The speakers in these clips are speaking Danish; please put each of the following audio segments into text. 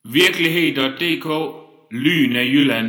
Virkelighed.dk. Lyn af Jylland.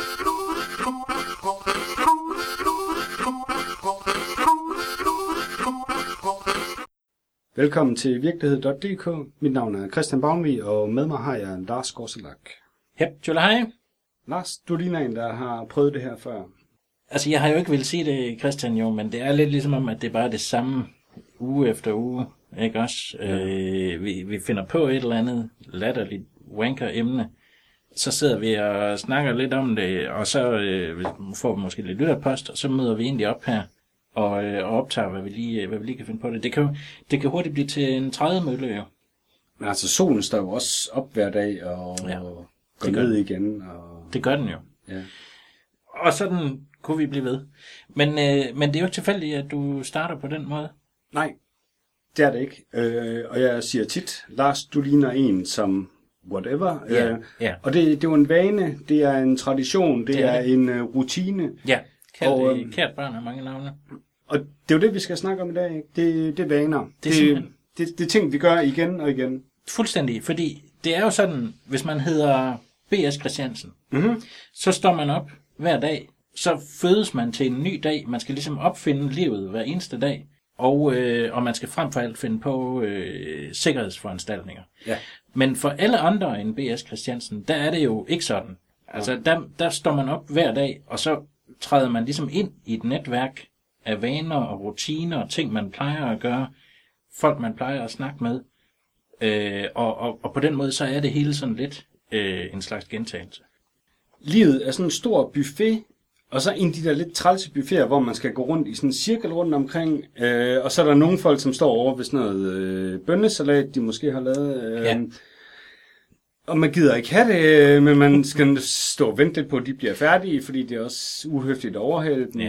Velkommen til Virkelighed.dk. Mit navn er Christian Bagnvig, og med mig har jeg Lars Gorselak. Hep, hej. Lars, du ligner en, der har prøvet det her før. Altså, jeg har jo ikke vel sige det, Christian, jo, men det er lidt ligesom om, at det bare er det samme uge efter uge, ikke også? Ja. Vi finder på et eller andet latterligt wanker-emne, så sidder vi og snakker lidt om det, og så får vi måske lidt lytterpost, og så møder vi egentlig op her og optager, hvad vi lige kan finde på det. Det kan hurtigt blive til en 30 mølle, jo. Men altså, solen står jo også op hver dag og går ned igen. Og... Det gør den jo. Ja. Og sådan kunne vi blive ved. Men det er jo ikke tilfældigt, at du starter på den måde. Nej, det er det ikke. Og jeg siger tit, Lars, du ligner en som whatever. Ja. Og det er jo en vane, det er en tradition, det er en rutine. Ja, kært barn har mange navne. Og det er jo det, vi skal snakke om i dag, ikke? Det er vaner. Det er ting, vi gør igen og igen. Fuldstændig, fordi det er jo sådan, hvis man hedder B.S. Christiansen, så står man op hver dag, så fødes man til en ny dag. Man skal ligesom opfinde livet hver eneste dag, og man skal frem for alt finde på sikkerhedsforanstaltninger. Ja. Men for alle andre end B.S. Christiansen, der er det jo ikke sådan. Altså, der står man op hver dag, og så træder man ligesom ind i et netværk af vaner og rutiner og ting, man plejer at gøre, folk man plejer at snakke med, og på den måde, så er det hele sådan lidt en slags gentagelse. Livet er sådan en stor buffet, og så en af de der lidt trælse buffeter, hvor man skal gå rundt i sådan en cirkel rundt omkring, og så er der nogle folk, som står over ved sådan noget bønnesalat, de måske har lavet. Og man gider ikke have det, men man skal stå og vente lidt på, at de bliver færdige, fordi det er også uhøfligt at overhælde dem.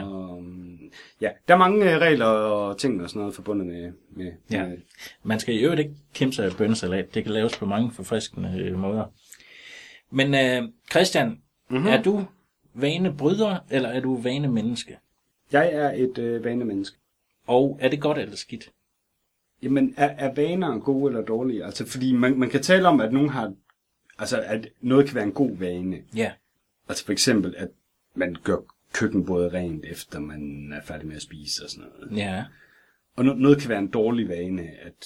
Ja, der er mange regler og ting og sådan noget forbundet med. Man skal i øvrigt ikke kimse af bønnesalat. Det kan laves på mange forfriskende måder. Men Christian, er du vanebryder, eller er du vanemenneske? Jeg er et vanemenneske. Og er det godt eller skidt? Jamen, er vaner gode eller dårlige? Altså, fordi man kan tale om, at nogen har... Altså, at noget kan være en god vane. Ja. Altså, for eksempel, at man gør køkkenbordet rent, efter man er færdig med at spise og sådan noget. Ja. Og noget kan være en dårlig vane, at...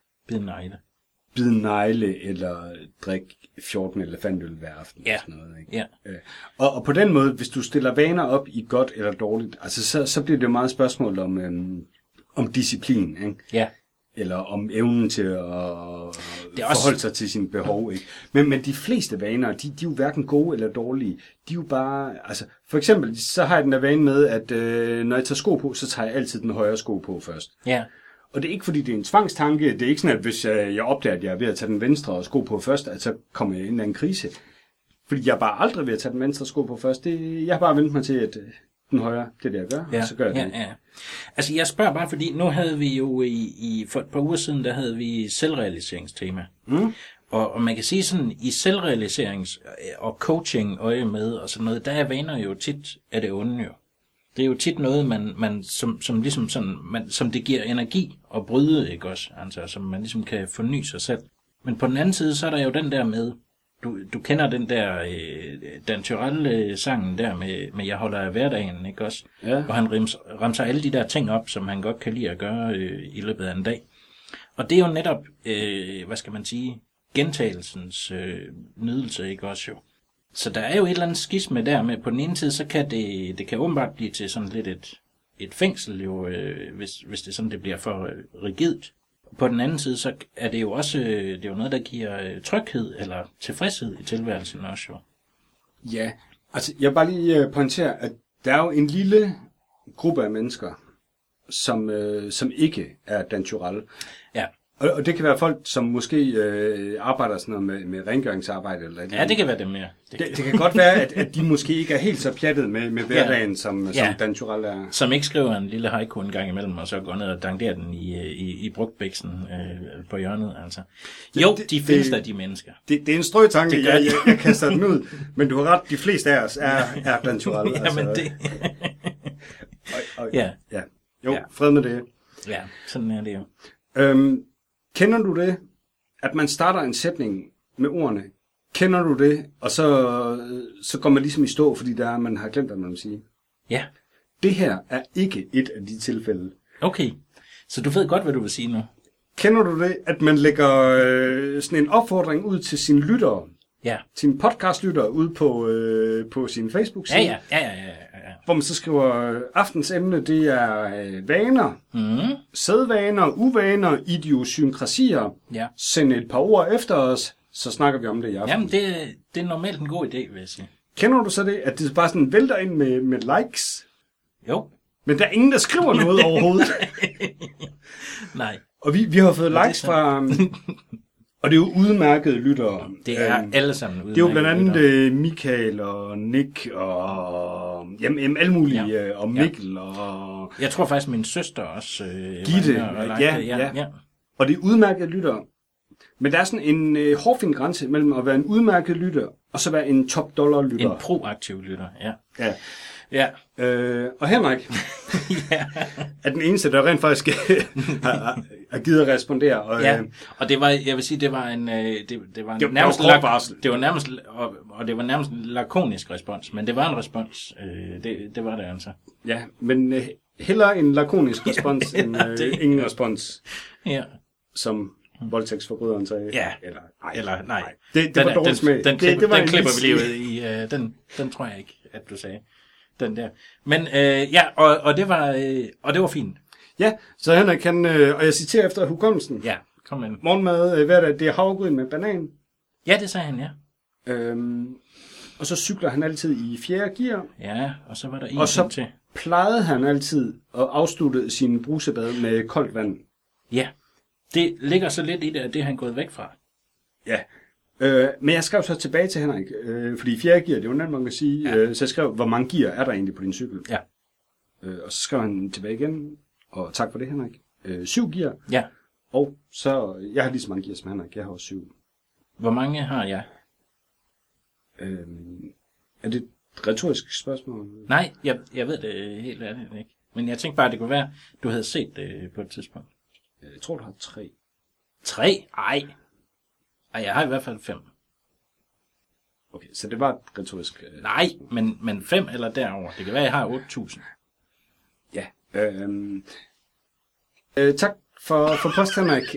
Bide negle, eller drikke 14 elefantøl hver aften. Ja. Og sådan noget, ikke? Ja. Og på den måde, hvis du stiller vaner op i godt eller dårligt, altså, så bliver det jo meget spørgsmål om disciplin, ikke? Ja. Eller om evnen til at forholde sig til sine behov, ikke? Men de fleste vaner, de er jo hverken gode eller dårlige. De er jo bare... Altså, for eksempel, så har jeg den der vane med, at når jeg tager sko på, så tager jeg altid den højre sko på først. Ja. Og det er ikke, fordi det er en tvangstanke. Det er ikke sådan, at hvis jeg opdager, at jeg er ved at tage den venstre sko på først, at så kommer jeg ind i en eller anden krise. Fordi jeg er bare aldrig ved at tage den venstre sko på først. Jeg har bare vendt mig til, at den højre, det er det, jeg gør, og så gør jeg det. Ja. Altså, jeg spørger bare, fordi nu havde vi jo for et par uger siden, der havde vi selvrealiseringstema. Og man kan sige sådan, i selvrealiserings- og coaching-øje med og sådan noget, der er vaner jo tit af det onde jo. Det er jo tit noget, man som ligesom sådan, som det giver energi at bryde, ikke også? Altså, som man ligesom kan forny sig selv. Men på den anden side, så er der jo den der med, du kender den der Dan Tyrell-sangen der med Jeg holder af hverdagen, ikke også? Ja. Hvor han remser alle de der ting op, som han godt kan lide at gøre i løbet af en dag. Og det er jo netop, hvad skal man sige, gentagelsens nydelse, ikke også jo? Så der er jo et eller andet skisme der med, på den ene side, så kan det kan åbenbart blive til sådan lidt et fængsel jo, hvis det sådan, det bliver for rigidt. På den anden side, så er det jo også det er jo noget, der giver tryghed eller tilfredshed i tilværelsen også jo. Ja, altså jeg vil bare lige pointere, at der er jo en lille gruppe af mennesker, som ikke er Dan Tyrell. Ja. Og det kan være folk, som måske arbejder sådan noget med rengøringsarbejde. Eller ja, det kan være dem, ja. Det kan godt være, at de måske ikke er helt så pjattet med hverdagen, som Dan Tyrell er. Som ikke skriver en lille haiku en gang imellem, og så går ned og danderer den i brugtbæksen på hjørnet. Altså. Jo, de fleste af de mennesker. Det er en strøtanke, jeg kaster den ud. Men du har ret, de fleste af os er Dan Tyrell. Ja, men det... ja. Jo, fred med det. Ja, sådan er det jo. Kender du det, at man starter en sætning med ordene, kender du det? Og så går man ligesom i stå, fordi man har glemt, hvad man vil sige. Ja. Det her er ikke et af de tilfælde. Okay. Så du ved godt, hvad du vil sige nu? Kender du det, at man lægger sådan en opfordring ud til sine lyttere? Ja. Sine podcastlyttere ud på sin Facebook-side? Ja. Hvor man så skriver, aftens emne, det er vaner, sædvaner, uvaner, idiosynkrasier. Ja. Send et par ord efter os, så snakker vi om det i aften. Jamen, det er normalt en god idé, vil jeg sige. Kender du så det, at det bare sådan vælter ind med likes? Jo. Men der er ingen, der skriver noget overhovedet. Nej. Og vi har fået likes fra... Og det er jo udmærkede lyttere. Det er alle sammen udmærkede. Det er jo blandt andet Michael og Nick og alle mulige, og Mikkel og... Jeg tror faktisk, min søster også... Gitte, ja. Og det er udmærkede lyttere. Men der er sådan en hårfin grænse mellem at være en udmærket lytter, og så være en top dollar lytter. En proaktiv lytter, ja. Ja. Og Henrik er den eneste, der rent faktisk har givet at respondere. Og, og det var, jeg vil sige, det var en nærmest en lakonisk respons, men det var en respons. Det var det altså. Ja, men hellere en lakonisk respons end ingen respons. Ja. Som voldtægtsforbryderen sagde. Ja. Eller nej. Det var dårligt smag. Den klipper vi lige ud i. Den tror jeg ikke, at du sagde. Den der. Men og det var fint. Ja, så Henrik kan, og jeg citerer efter hukommelsen. Ja, kom ind. Morgenmad, hvad er det? Det er havregryn med banan. Ja, det sagde han, ja. Og så cykler han altid i 4. gear. Ja, og så var der en og så til. Plejede han altid at afslutte sin brusebad med koldt vand. Ja, det ligger så lidt i det, at det er han gået væk fra. Ja, men jeg skrev så tilbage til Henrik, fordi 4. gear, det er jo nemt, man kan sige. Så jeg skrev, hvor mange gear er der egentlig på din cykel? Ja. Og så skrev han tilbage igen, og tak for det, Henrik. 7 gear. Ja. Og så, jeg har lige så mange gear som Henrik, jeg har også 7. Hvor mange har jeg? Er det et retorisk spørgsmål? Nej, jeg ved det helt ærligt ikke. Men jeg tænkte bare, at det kunne være, du havde set det på et tidspunkt. Jeg tror, du har 3. 3? Ej, jeg har i hvert fald 5. Okay, så det var et retorisk... Nej, men 5 eller derover. Det kan være, jeg har 8.000. Ja. Tak for post, Henrik.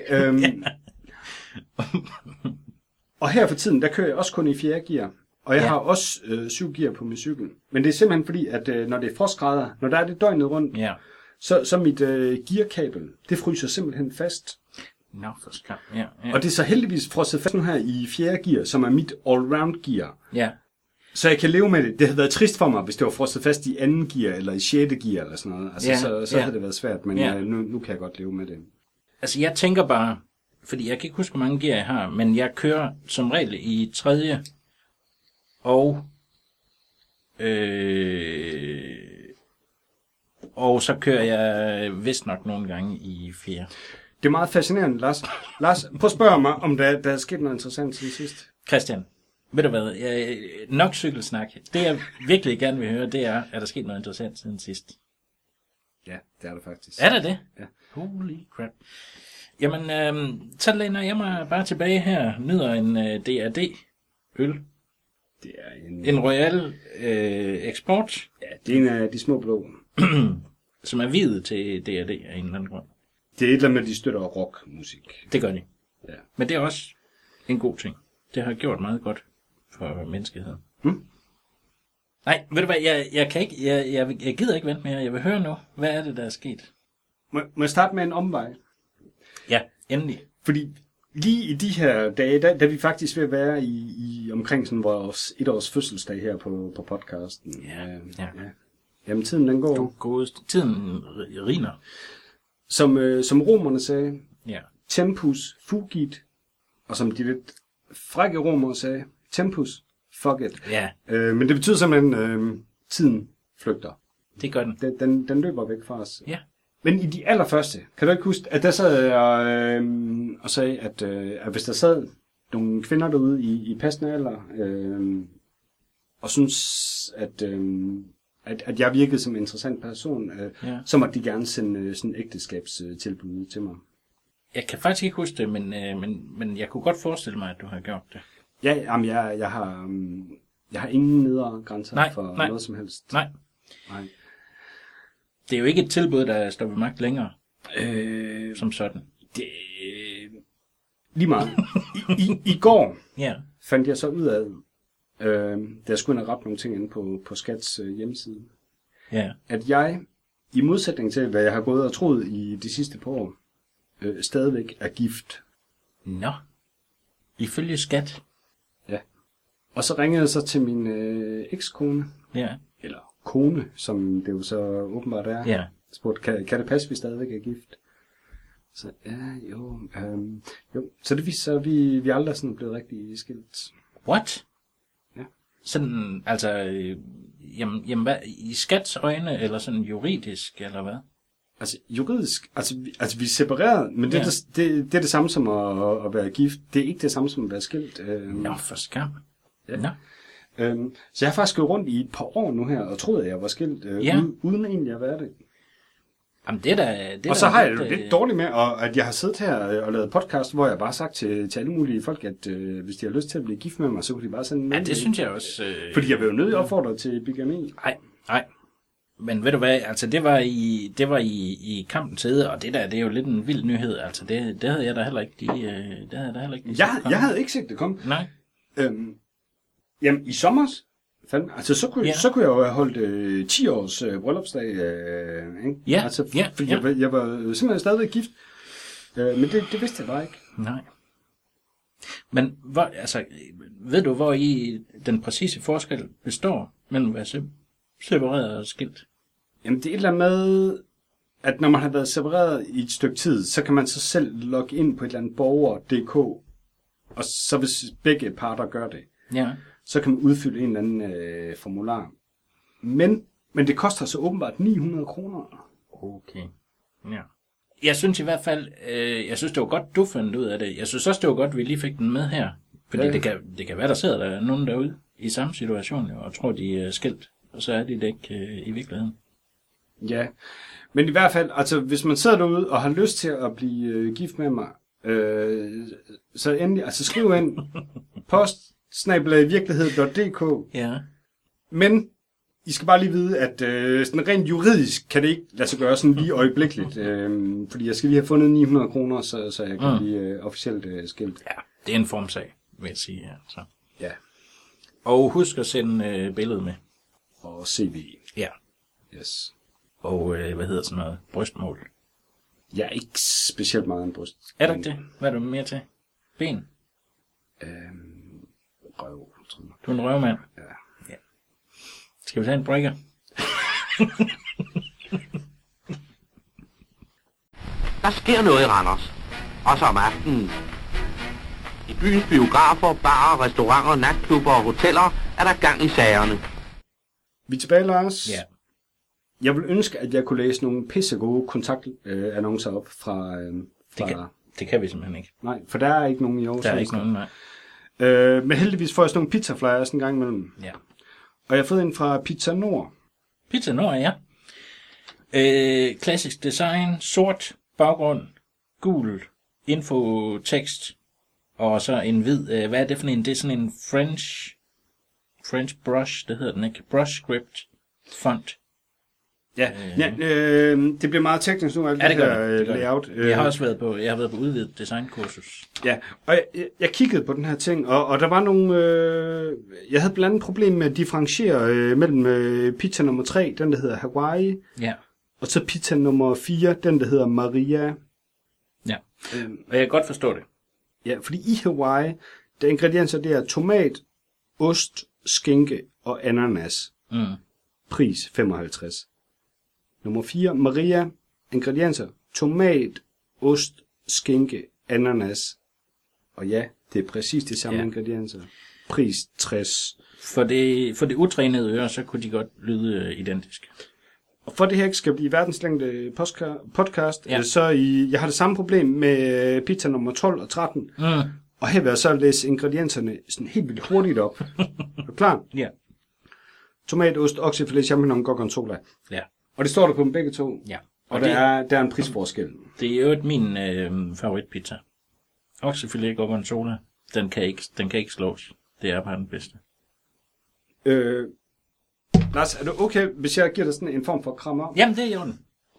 Og her for tiden, der kører jeg også kun i 4. gear. Og jeg har også 7 gear på min cykel. Men det er simpelthen fordi, at når det er frostgrader, når der er det døgnet rundt, så mit gearkabel, det fryser simpelthen fast. Nå, for skam. Ja. Og det er så heldigvis frosset fast nu her i 4. gear, som er mit all-round gear. Ja. Så jeg kan leve med det. Det havde været trist for mig, hvis det var frosset fast i 2. gear, eller i 6. gear, eller sådan noget. Altså, så havde det været svært, men nu kan jeg godt leve med det. Altså, jeg tænker bare, fordi jeg kan ikke huske, hvor mange gear jeg har, men jeg kører som regel i 3. Og så kører jeg vist nok nogle gange i 4. Det er meget fascinerende, Lars. Lars, prøv at spørge mig, om der er sket noget interessant siden sidst. Christian, ved du hvad? Nok cykelsnak. Det jeg virkelig gerne vil høre, det er der sket noget interessant siden sidst? Ja, det er der faktisk. Er der det? Ja. Holy crap. Jamen, så læner jeg mig bare tilbage her, nyder en DRD-øl. Det er en Royal Export. Ja, det er en af de små blå. Som er videt til DRD af en eller anden grund. Det er et eller andet med, de støtter rockmusik. Det gør de. Ja. Men det er også en god ting. Det har gjort meget godt for menneskeheden. Nej, ved du hvad, jeg kan ikke, jeg gider ikke vente mere. Jeg vil høre nu, hvad er det, der er sket? Må jeg starte med en omvej? Ja, endelig. Fordi lige i de her dage, der er vi faktisk ved at være i omkring sådan vores 1-års fødselsdag her på podcasten. Ja. Jamen, tiden den går. Tiden riner. Som romerne sagde, tempus fugit, og som de lidt frække romere sagde, tempus fuck it. Ja. Men det betyder simpelthen, tiden flygter. Det gør den. Den løber væk fra os. Ja. Men i de allerførste, kan du ikke huske, at der sad jeg og sagde, at hvis der sad nogle kvinder derude i passende alder, og synes, at jeg virkede som en interessant person, så måtte de gerne sende sådan ægteskabstilbud til mig. Jeg kan faktisk ikke huske det, men jeg kunne godt forestille mig, at du har gjort det. Ja, jamen, jeg har ingen nedre grænser for noget som helst. Nej. Det er jo ikke et tilbud, der står ved magt længere, som sådan. Det lige meget. I går fandt jeg så ud af, da jeg skulle ind og rette nogle ting inde på Skats hjemmeside, at jeg, i modsætning til, hvad jeg har gået og troet i de sidste par år, stadigvæk er gift. Nå, ifølge Skat. Ja. Og så ringede jeg så til min ekskone, eller kone, som det jo så åbenbart er. Ja. Spurgte, kan det passe, vi stadigvæk er gift? Så jo. Så det viser sig, at vi aldrig sådan blevet rigtig skilt. What? Ja. Sådan, altså, jamen hvad, i Skats øjne, eller sådan juridisk, eller hvad? Altså juridisk, altså vi er separeret, men det er det samme som at være gift. Det er ikke det samme som at være skilt. Nå, for skam. Ja. Nå. Så jeg har faktisk gået rundt i et par år nu her, og troede, at jeg var skilt, uden egentlig at være det. Jamen det er da... Og så har jeg det lidt dårligt med, at jeg har siddet her og lavet podcast, hvor jeg bare har sagt til alle mulige folk, at hvis de har lyst til at blive gift med mig, så kunne de bare sende en mail. Ja, det synes jeg også. Fordi jeg vil jo nødig opfordre til bigami. Nej. Men ved du hvad, altså det var i kampens hede, og det er jo lidt en vild nyhed. Altså det havde jeg da heller ikke Jeg havde ikke set det komme. Nej. Jamen i sommer, altså så kunne jeg jo have holdt 10 års bryllupsdag, ikke? Ja. Altså fordi jeg var simpelthen stadigvæk gift. Men det vidste jeg bare ikke. Nej. Men ved du, hvor i den præcise forskel består mellem at være separeret og skilt? Jamen det er et eller andet med, at når man har været separeret i et stykke tid, så kan man så selv logge ind på et eller andet borger.dk, og så hvis begge parter gør det, så kan man udfylde en eller anden formular. Men det koster så åbenbart 900 kroner. Okay. Ja. Jeg synes i hvert fald, det var godt, du fandt ud af det. Jeg synes også, det var godt, vi lige fik den med her. Fordi det kan være, der sidder der nogen derude i samme situation, og tror, de er skilt. Og så er de det ikke i virkeligheden. Ja, men i hvert fald, altså hvis man sidder derude og har lyst til at blive gift med mig, så endelig, altså skriv ind post@virkelighed.dk. Ja. Men I skal bare lige vide, at sådan rent juridisk kan det ikke lade sig gøre sådan lige øjeblikkeligt, fordi jeg skal lige have fundet 900 kroner, så jeg kan blive officielt skilt. Ja, det er en formsag, vil jeg sige. Altså. Ja. Og husk at sende billedet med. Og CV. Ja. Yes. Og hvad hedder sådan noget? Brystmål. Jeg er ikke specielt meget en bryst. Er du ikke det? Hvad er du mere til? Ben? Røv, tror jeg. Du er en røvmand? Ja. Skal vi tage en breaker? Der sker noget i Randers. Også om aftenen. I byens biografer, barer, restauranter, natklubber og hoteller er der gang i sagerne. Vi er tilbage, Lars. Ja. Jeg vil ønske, at jeg kunne læse nogle pissegode kontaktannoncer op fra... Det kan vi simpelthen ikke. Nej, for der er ikke nogen i år. Der er ikke nogen, nej. Men heldigvis får jeg sådan nogle pizzaflyers en gang imellem. Ja. Og jeg har fået en fra Pizza Nord. Pizza Nord, ja. Klassisk design, sort baggrund, gul infotekst, og så en hvid, hvad er det for en? Det er sådan en French brush, det hedder den ikke? Brush script font. Ja, det bliver meget teknisk nu, alt det her layout. Jeg har også været på udvidet designkursus. Ja, og jeg kiggede på den her ting, og der var nogle... jeg havde blandt andet problem med at differentiere mellem pizza nummer 3, den der hedder Hawaii, og så pizza nummer 4, den der hedder Maria. Ja, og jeg kan godt forstå det. Ja, fordi i Hawaii, der ingredienser, det er tomat, ost, skinke og ananas. Pris 55. Nummer 4, Maria, ingredienser, tomat, ost, skinke, ananas. Og ja, det er præcis de samme ingredienser. Pris 60. For det utrænede øre, så kunne de godt lyde identisk. Og for det her ikke skal blive verdenslængde podcast, så jeg har det samme problem med pizza nummer 12 og 13. Og her vil jeg så læse ingredienserne sådan helt vildt hurtigt op. Er du klar? Ja. Tomat, ost, oksefilet, champignon, gorgonzola. Ja. Og det står der på dem begge to. Ja. Og der er en prisforskel. Det er jo min favoritpizza. Oksefilet gorgonzola. Den kan ikke slås. Det er bare den bedste. Lars, er du okay, hvis jeg giver dig sådan en form for krammer? Jamen, det er jo den.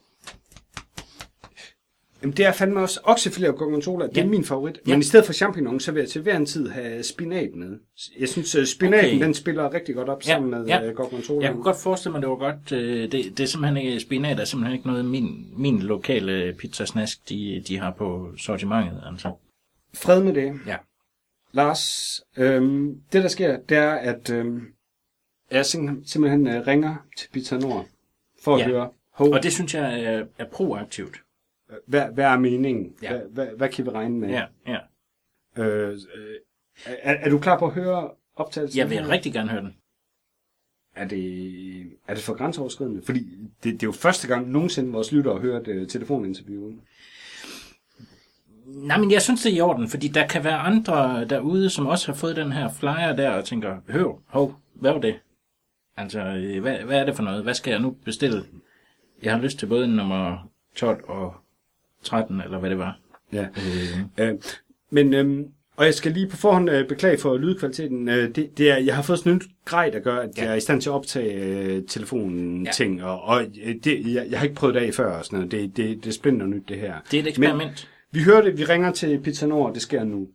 Jamen, det er fandme også oksefilet og gorgonzola. Det er min favorit. Men i stedet for champignon, så vil jeg til hver en tid have spinat med. Jeg synes, spinaten den spiller rigtig godt op sammen med gorgonzola. Jeg kunne godt forestille mig, det var godt. Det er simpelthen ikke, spinat er simpelthen ikke noget min lokale pizzasnask, de har på sortimentet. Altså. Fred med det. Ja. Lars, det der sker, det er, at jeg simpelthen ringer til Pizza Nord for at høre. Og det synes jeg er proaktivt. Hvad er meningen? Ja. Hvad kan vi regne med? Ja. Er du klar på at høre optagelsen? Jeg vil rigtig gerne høre den. Er det for grænseoverskridende? Fordi det er jo første gang nogensinde vores lyttere har hørt telefoninterviewen. Nej, men jeg synes, det er i orden, fordi der kan være andre derude, som også har fået den her flyer der, og tænker, hvad var det? Altså, hvad er det for noget? Hvad skal jeg nu bestille? Jeg har lyst til både nummer 12 og 13, eller hvad det var. Ja. Og jeg skal lige på forhånd beklage for lydkvaliteten. Det er, jeg har fået sådan en grej, der gør, at jeg er i stand til at optage telefonen ting, og jeg har ikke prøvet det af før, og sådan noget. Det er spændende nyt, det her. Det er et eksperiment. Men vi hører det, vi ringer til Pizza Nord, det sker nu.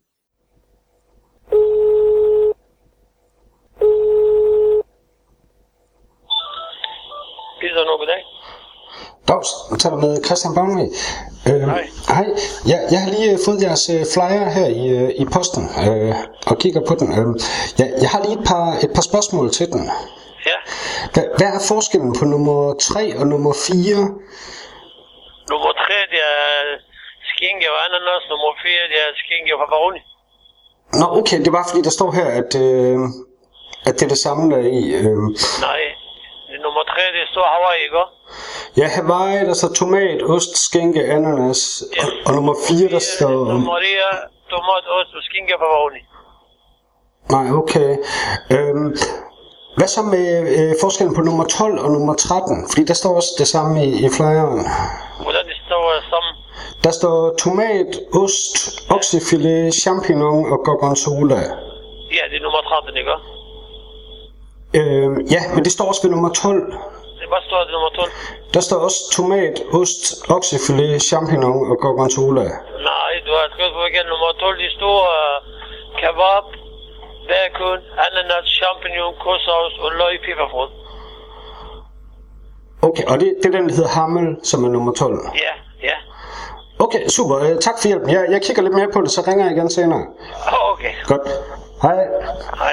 Pizza Nord, goddag. Dags, jeg taler med Christian Bagnvig. Hej. Hej. Jeg har lige fået jeres flyer her i posten og kigger på den. Jeg har lige et par spørgsmål til den. Ja. Hvad er forskellen på nummer 3 og nummer 4? Nummer 3, det er skinke og ananas. Nummer 4, det er skinke og pepperoni. Nå, okay, det er bare fordi, der står her, at det er det samme, der er i. Nej, nummer 3, det står Hawaii, ikke? Ja, Hawaii, der står tomat, ost, skinke, ananas. Ja. Og nummer 4, der står... Nummer 4, tomat, ost og skinke og pepperoni. Nej, okay. Hvad så med forskellen på nummer 12 og nummer 13? Fordi der står også det samme i flyeren. Hvordan det står sammen? Der står tomat, ost, oksefilet, champignon og gorgonzola. Ja, det er nummer 13, ikke? Ja, men det står også ved nummer 12. Hvad står det nummer 12? Der står også tomat, ost, oksefilet, champignon og gorgonzola. Nej, du har skrevet på igen. Nummer 12, de står kebab, bacon, ananas, champignon, kosaus og løg, peberfrød. Okay, og det er den, der hedder Hammel, som er nummer 12? Ja. Okay, super. Tak for hjælpen. Jeg kigger lidt mere på det, så ringer jeg igen senere. Okay. Godt. Hej. Hej.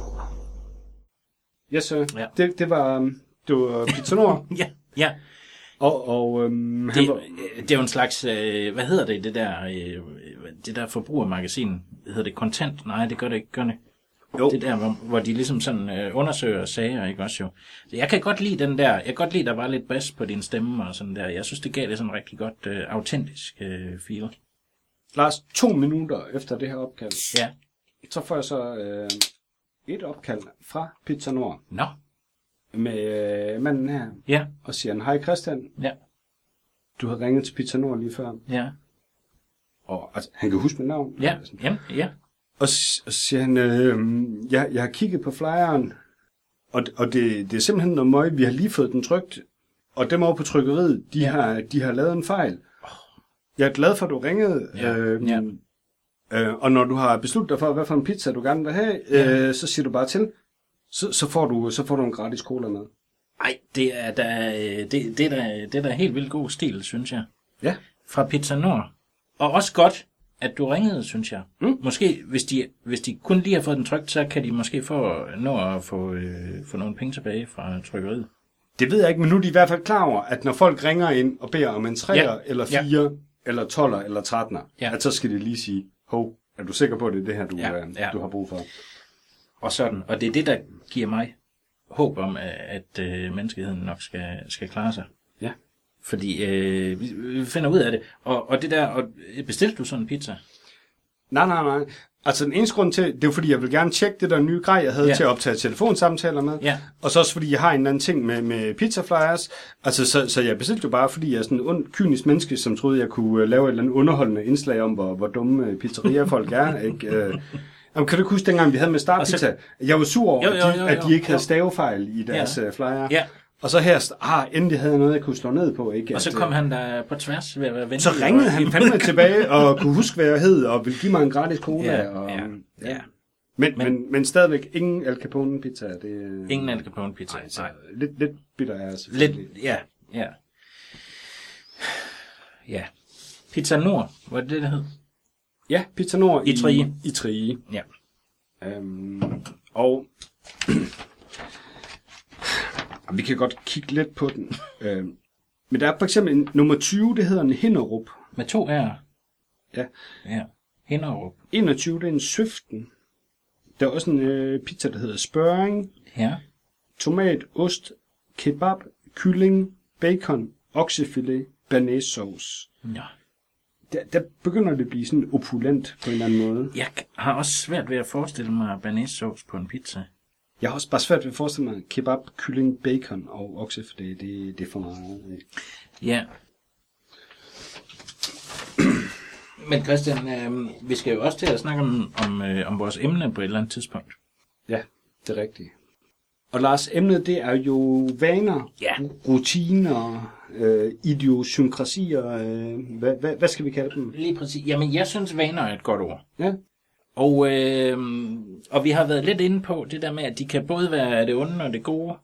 Yes, sir. Ja. Det var Pizza Nord. Ja. Og det er jo en slags, hvad hedder det der forbrugermagasin, hedder det Kontant? Nej, det gør det ikke, Jo. Det der, hvor de ligesom sådan undersøger sager, ikke også jo. Så jeg kan godt lide den der, der var lidt bas på din stemme og sådan der. Jeg synes, det gav det sådan rigtig godt autentisk feel. Lars, 2 minutter efter det her opkald, ja. Så får jeg så et opkald fra Pizza Nord. Nå. Med manden her. Ja. Og siger han, hej Christian. Ja. Du har ringet til Pizza Nord lige før. Ja. Og altså, han kan huske mit navn. Ja. Og så siger han, jeg har kigget på flyeren, og det er simpelthen noget møg. Vi har lige fået den trykt, og dem over på trykkeriet, de har lavet en fejl. Jeg er glad for, at du ringede. Og når du har besluttet dig for, hvad for en pizza du gerne vil have, så siger du bare til. Så får du en gratis cola med. Ej, det er da helt vildt god stil, synes jeg. Ja. Fra Pizza Nord. Og også godt, at du ringede, synes jeg. Måske, hvis de kun lige har fået den trykt, så kan de måske nå at få nogle penge tilbage fra trykkeriet. Det ved jeg ikke, men nu er de i hvert fald klar over, at når folk ringer ind og beder om en 3'er, eller 4'er, eller 12'er, eller 13'er, at så skal de lige sige, er du sikker på, at det er det her, du har brug for? Og sådan. Og det er det, der giver mig håb om, at menneskeheden nok skal klare sig. Ja. Fordi vi finder ud af det. Og det der, bestilte du sådan en pizza? Nej. Altså den eneste grund til, det er fordi, jeg vil gerne tjekke det der nye grej, jeg havde til at optage telefonsamtaler med. Ja. Og så også fordi, jeg har en eller anden ting med pizza flyers. Altså, så jeg bestilte jo bare, fordi jeg er sådan en ond, kynisk menneske, som troede, jeg kunne lave et eller andet underholdende indslag om, hvor dumme pizzeriafolk er. Ikke? Jamen, kan du huske dengang, vi havde med Star Pizza? Jeg var sur over, at de ikke havde stavefejl i deres flyer. Ja. Og så her, endelig havde jeg noget, jeg kunne slå ned på. Ikke? Og så kom han der på tværs ved at være venlig. Så ringede han fandme tilbage og kunne huske, hvad jeg hed, og ville give mig en gratis cola. Ja. Men stadigvæk ingen Al Capone pizza. Det, ingen Al Capone pizza. Nej. Lidt bitter er jeg selvfølgelig. Lidt, ja. Pizza Nord, var det det hed? Ja, Pizza Nord i Trige. I Trige. Ja. Og vi kan godt kigge lidt på den. Men der er for eksempel nummer 20, det hedder en Hinderup. Med 2 R'er. Ja. Hinderup. 21, det er en Søften. Der er også en pizza, der hedder Spørring. Ja. Tomat, ost, kebab, kylling, bacon, oksefilet, banæssauce. Ja. Der begynder det at blive sådan opulent på en eller anden måde. Jeg har også svært ved at forestille mig banæssauce på en pizza. Jeg har også bare svært ved at forestille mig kebab, kylling, bacon og oksefilet. Det er for meget. Ja. Men Christian, vi skal jo også til at snakke om vores emne på et eller andet tidspunkt. Ja, det er rigtigt. Og Lars, emnet det er jo vaner, rutiner, idiosynkrasier, hvad skal vi kalde dem? Lige præcis. Jamen, jeg synes, vaner er et godt ord. Ja. Og vi har været lidt inde på det der med, at de kan både være det onde og det gode.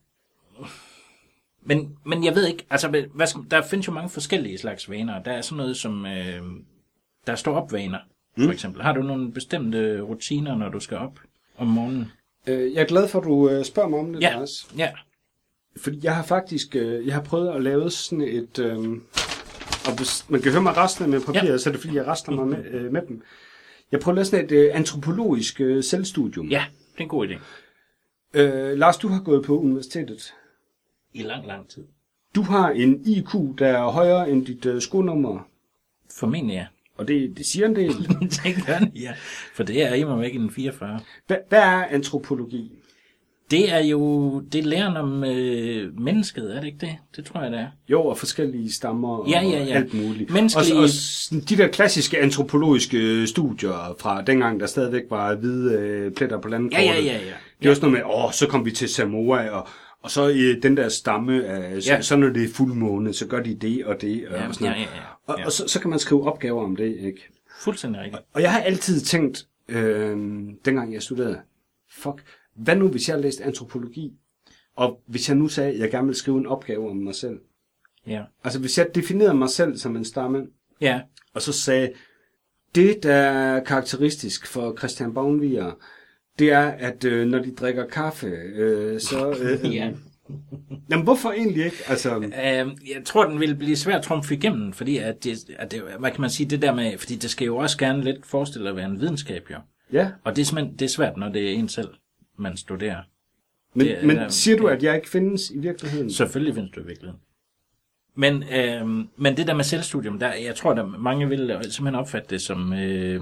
Men jeg ved ikke, altså, der findes jo mange forskellige slags vaner. Der er sådan noget som, der står op vaner, for eksempel. Har du nogle bestemte rutiner, når du skal op om morgenen? Jeg er glad for, at du spørger mig om det, ja. Lars. Ja. Fordi jeg har faktisk jeg har prøvet at lave sådan et... og hvis man kan høre mig rasle med papir, så er det fordi, jeg rasler mig med dem. Jeg prøver at lave sådan et antropologisk selvstudium. Ja, det er en god idé. Lars, du har gået på universitetet. I lang tid. Du har en IQ, der er højere end dit skonummer. Formentlig, ja. Og det siger en del. Det gør det, ja. For det er imod væk en 44. Hvad er antropologi? Det er jo, det lærer om mennesket, er det ikke det? Det tror jeg, det er. Jo, og forskellige stammer og alt muligt. Menneskelige... Og de der klassiske antropologiske studier fra dengang, der stadigvæk var hvide pletter på landkortet. Ja. Det er også noget med, så kom vi til Samoa, og så i den der stamme, så når det er fuldmåne, så gør de det og det. Og sådan noget. Og så kan man skrive opgaver om det, ikke? Fuldstændig rigtigt. Og jeg har altid tænkt, dengang jeg studerede, hvad nu hvis jeg læste antropologi, og hvis jeg nu sagde, at jeg gerne vil skrive en opgave om mig selv? Ja. Altså hvis jeg definerede mig selv som en stamme, og så sagde, det der er karakteristisk for Christian Baunvier, det er, at når de drikker kaffe, så... Jamen, hvorfor egentlig ikke? Altså... jeg tror, den vil blive svært at trumfe igennem, fordi at det, hvad kan man sige, det der med, fordi det skal jo også gerne lidt forestille at være en videnskab, jo. Ja. Og det er simpelthen, det er svært, når det er en selv, man studerer. Men siger du, at jeg ikke findes i virkeligheden? Selvfølgelig findes du i virkeligheden. Men det der med selvstudium, jeg tror, at mange vil simpelthen opfatte det som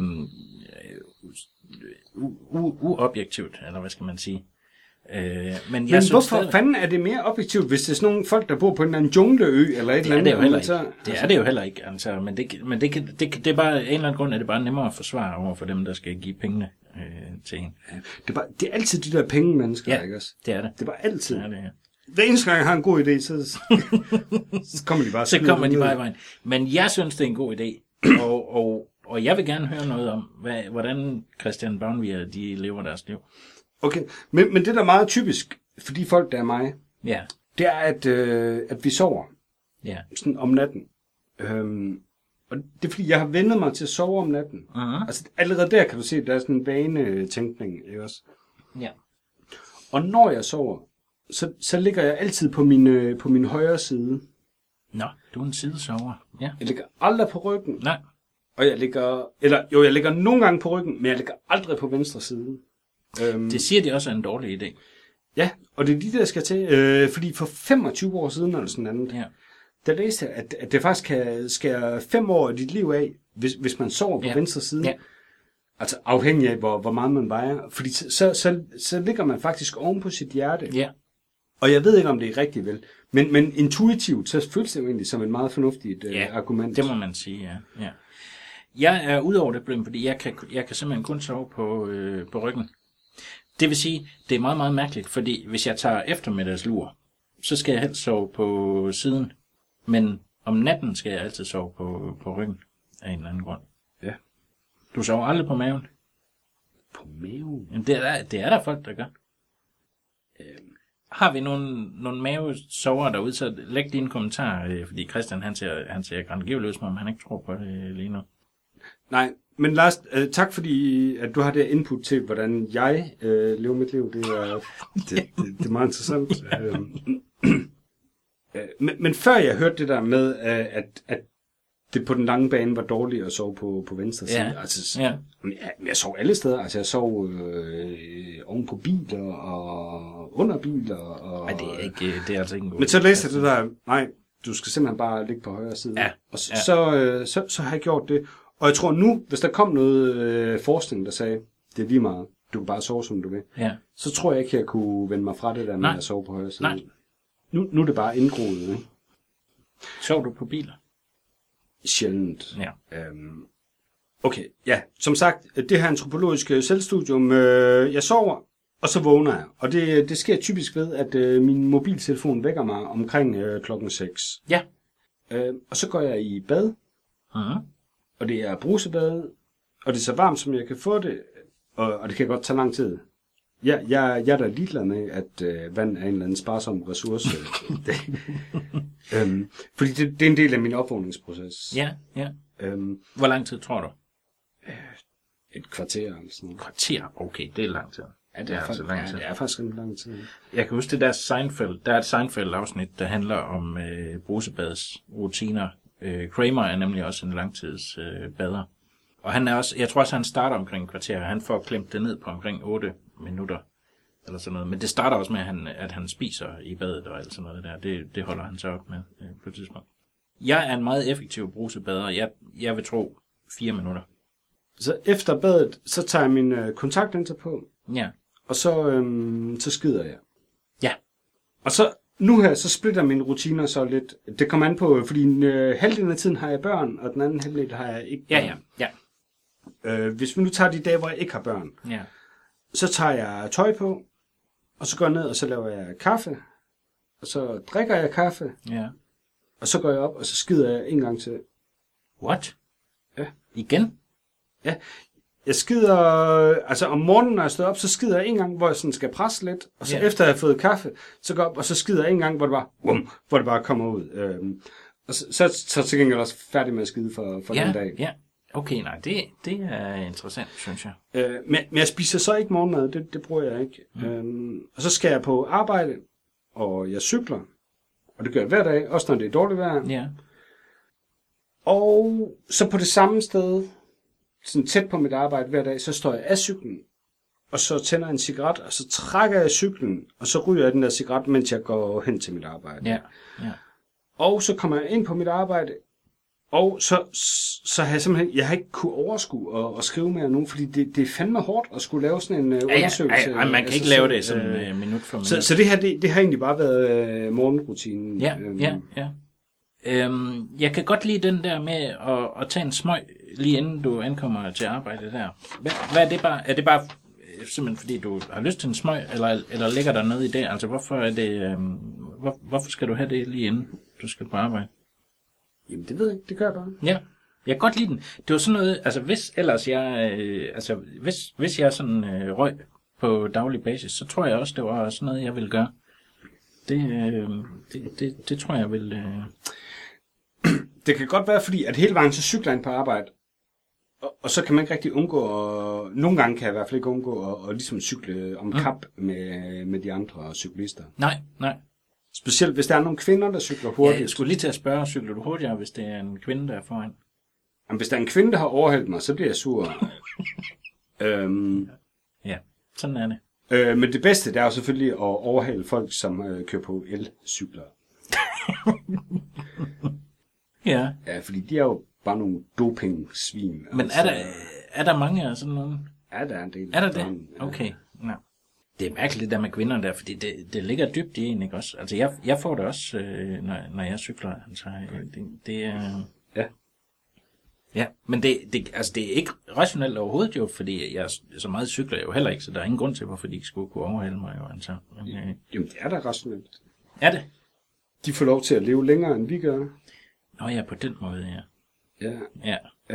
uobjektivt, eller hvad skal man sige. Men hvorfor fanden er det mere objektivt, hvis det er sådan nogle folk, der bor på en eller anden jungleø, eller et eller andet? Det er det jo heller ikke. Altså, men det er bare, en eller anden grund er det bare nemmere at forsvare over for dem, der skal give pengene til en. Det er altid de der penge mennesker, ikke også? Det er det. Det er bare altid. Det er det, ja. Hver eneste gang jeg har en god idé, så kommer de bare. Så kommer de bare i vejen. Men jeg synes, det er en god idé. Og jeg vil gerne høre noget om, hvordan Christian Baunvier, de lever deres liv. Okay, men det der er meget typisk for de folk, der er mig, det er, at vi sover sådan om natten. Og det er fordi, jeg har vendet mig til at sove om natten. Altså allerede der kan du se, at der er sådan en vanetænkning, ikke også? Ja. Og når jeg sover, så ligger jeg altid på min højre side. Nå, du er en sidesover. Ja. Jeg ligger aldrig på ryggen. Nej. Og jeg ligger nogle gange på ryggen, men jeg ligger aldrig på venstre side. Det siger de også er en dårlig idé. Ja, og det er de der skal til, fordi for 25 år siden eller sådan andet, der læste jeg, at det faktisk kan skære 5 år af dit liv af, hvis man sover på venstre side. Ja. Altså afhængig af, hvor meget man vejer. Fordi så ligger man faktisk oven på sit hjerte. Ja. Og jeg ved ikke, om det er rigtigt vel. Men intuitivt, så føles det jo egentlig som en meget fornuftigt argument. Det må man sige, ja. Jeg er ud over det problem, fordi jeg kan simpelthen kun sove på ryggen. Det vil sige, det er meget, meget mærkeligt, fordi hvis jeg tager eftermiddagslur, så skal jeg helst sove på siden. Men om natten skal jeg altid sove på ryggen af en eller anden grund. Ja. Du sover aldrig på maven? På maven? Jamen, det er der folk, der gør. Har vi nogle mavesovere derude, så læg lige en kommentar, fordi Christian han ser grandgivløs, som om han ikke tror på det lige nu. Nej, men Lars, tak fordi at du har det input til, hvordan jeg lever mit liv. Det er meget interessant. Men før jeg hørte det der med, at det på den lange bane var dårligt at sove på venstre side. Ja. Altså, Ja. Jeg sov alle steder. Altså, jeg sov oven på biler og under biler. Og, Nej, det er altså ikke en god. Men så læste jeg det der, nej, du skal simpelthen bare ligge på højre side. Ja. Og så har jeg gjort det. Og jeg tror nu, hvis der kom noget forskning, der sagde, det er lige meget, du kan bare sove, som du vil, Ja. så tror jeg ikke, jeg kunne vende mig fra det der med at sove på højre side. Nej. Nu er det bare indgroet, ikke? Sov du på biler? Sjældent. Ja. Okay, ja. Som sagt, det her antropologiske selvstudium, jeg sover, og så vågner jeg. Og det sker typisk ved, at min mobiltelefon vækker mig omkring klokken 6. Ja. Og så går jeg i bad, Uh-huh. og det er brusebad, og det er så varmt, som jeg kan få det, og det kan godt tage lang tid. Jeg er da ligeglad med, at vand er en eller anden sparsom ressource. Fordi det er en del af min opvågningsproces. Ja. Hvor lang tid tror du? Et kvarter eller sådan noget. Kvarter? Okay, det er lang tid. Ja, det er faktisk en lang tid. Jeg kan huske det der Seinfeld. Der er et Seinfeld-afsnit, der handler om brusebads rutiner. Kramer er nemlig også en langtidsbader. Og han er også, jeg tror også, han starter omkring et kvarter. Han får klemt det ned på omkring 8 minutter. Eller sådan noget. Men det starter også med, at han spiser i badet og alt sådan noget der. Det holder han så op med på et tidspunkt. Jeg er en meget effektiv brusebader. Jeg vil tro 4 minutter. Så efter badet, så tager jeg min kontaktlinser på, Ja. og så skider jeg. Ja. Og så nu her, så splitter mine rutiner så lidt. Det kommer an på, fordi halvdelen af tiden har jeg børn, og den anden halvdel har jeg ikke børn. Ja. Hvis vi nu tager de dage, hvor jeg ikke har børn, Ja. så tager jeg tøj på, og så går jeg ned, og så laver jeg kaffe, og så drikker jeg kaffe, Ja. og så går jeg op, og så skider jeg en gang til. What? Ja. Igen? Ja, jeg skider, altså om morgenen, når jeg står op, så skider jeg en gang, hvor jeg sådan skal presse lidt, og så efter jeg har fået kaffe, så går jeg op, og så skider jeg en gang, hvor det bare kommer ud. Og så til gengæld også færdig med at skide for den dag. Ja. Okay, nej, det er interessant, synes jeg. Men jeg spiser så ikke morgenmad, det bruger jeg ikke. Og så skal jeg på arbejde, og jeg cykler, og det gør jeg hver dag, også når det er dårligt vejr. Ja. Og så på det samme sted, sådan tæt på mit arbejde hver dag, så står jeg af cyklen, og så tænder jeg en cigaret, og så trækker jeg cyklen, og så ryger jeg den der cigaret, mens jeg går hen til mit arbejde. Ja. Og så kommer jeg ind på mit arbejde, og så har jeg simpelthen, jeg har ikke kunne overskue at skrive mere nu, fordi det er fandme hårdt at skulle lave sådan en undersøgelse. Ja, man kan ikke lave det som minut for minut. Så det her, det har egentlig bare været morgenrutinen. Ja. Jeg kan godt lide den der med at tage en smøg, lige inden du ankommer til arbejde der. Hvad er det bare? Er det bare simpelthen fordi du har lyst til en smøg, eller ligger der noget i det? Altså hvorfor er det? Hvorfor skal du have det lige inden du skal på arbejde? Jamen det ved jeg ikke, det gør jeg bare. Ja, jeg kan godt lide den. Det var sådan noget, altså hvis jeg sådan røg på daglig basis, så tror jeg også, det var sådan noget, jeg ville gøre. Det tror jeg vil... Det kan godt være, fordi at hele vejen så cykler ind på arbejde, og så kan man ikke rigtig undgå, og nogle gange kan jeg i hvert fald ikke undgå at ligesom cykle om kap med de andre cyklister. Nej. Specielt hvis der er nogle kvinder, der cykler hurtigt. Ja, jeg skulle lige til at spørge, cykler du hurtigere, hvis det er en kvinde, der er foran? Jamen, hvis der er en kvinde, der har overhældt mig, så bliver jeg sur. Ja, sådan er det. Men det bedste, det er jo selvfølgelig at overhale folk, som kører på elcykler. Ja. Ja, fordi de er jo bare nogle doping-svin. Men er der mange af sådan nogle? Ja, der er en del. Er der det? Okay. Ja. Det er mærkeligt det der med kvinder der, fordi det ligger dybt i en, ikke også? Altså jeg får det også, når jeg cykler. Altså, det er... Ja. Ja, men det er ikke rationelt overhovedet jo, fordi jeg så meget cykler jeg jo heller ikke, så der er ingen grund til, hvorfor de ikke skulle kunne overhale mig jo. Altså. Men, Jamen, det er da rationelt. er det? De får lov til at leve længere, end vi gør. Nå ja, på den måde, ja. Ja. Ja.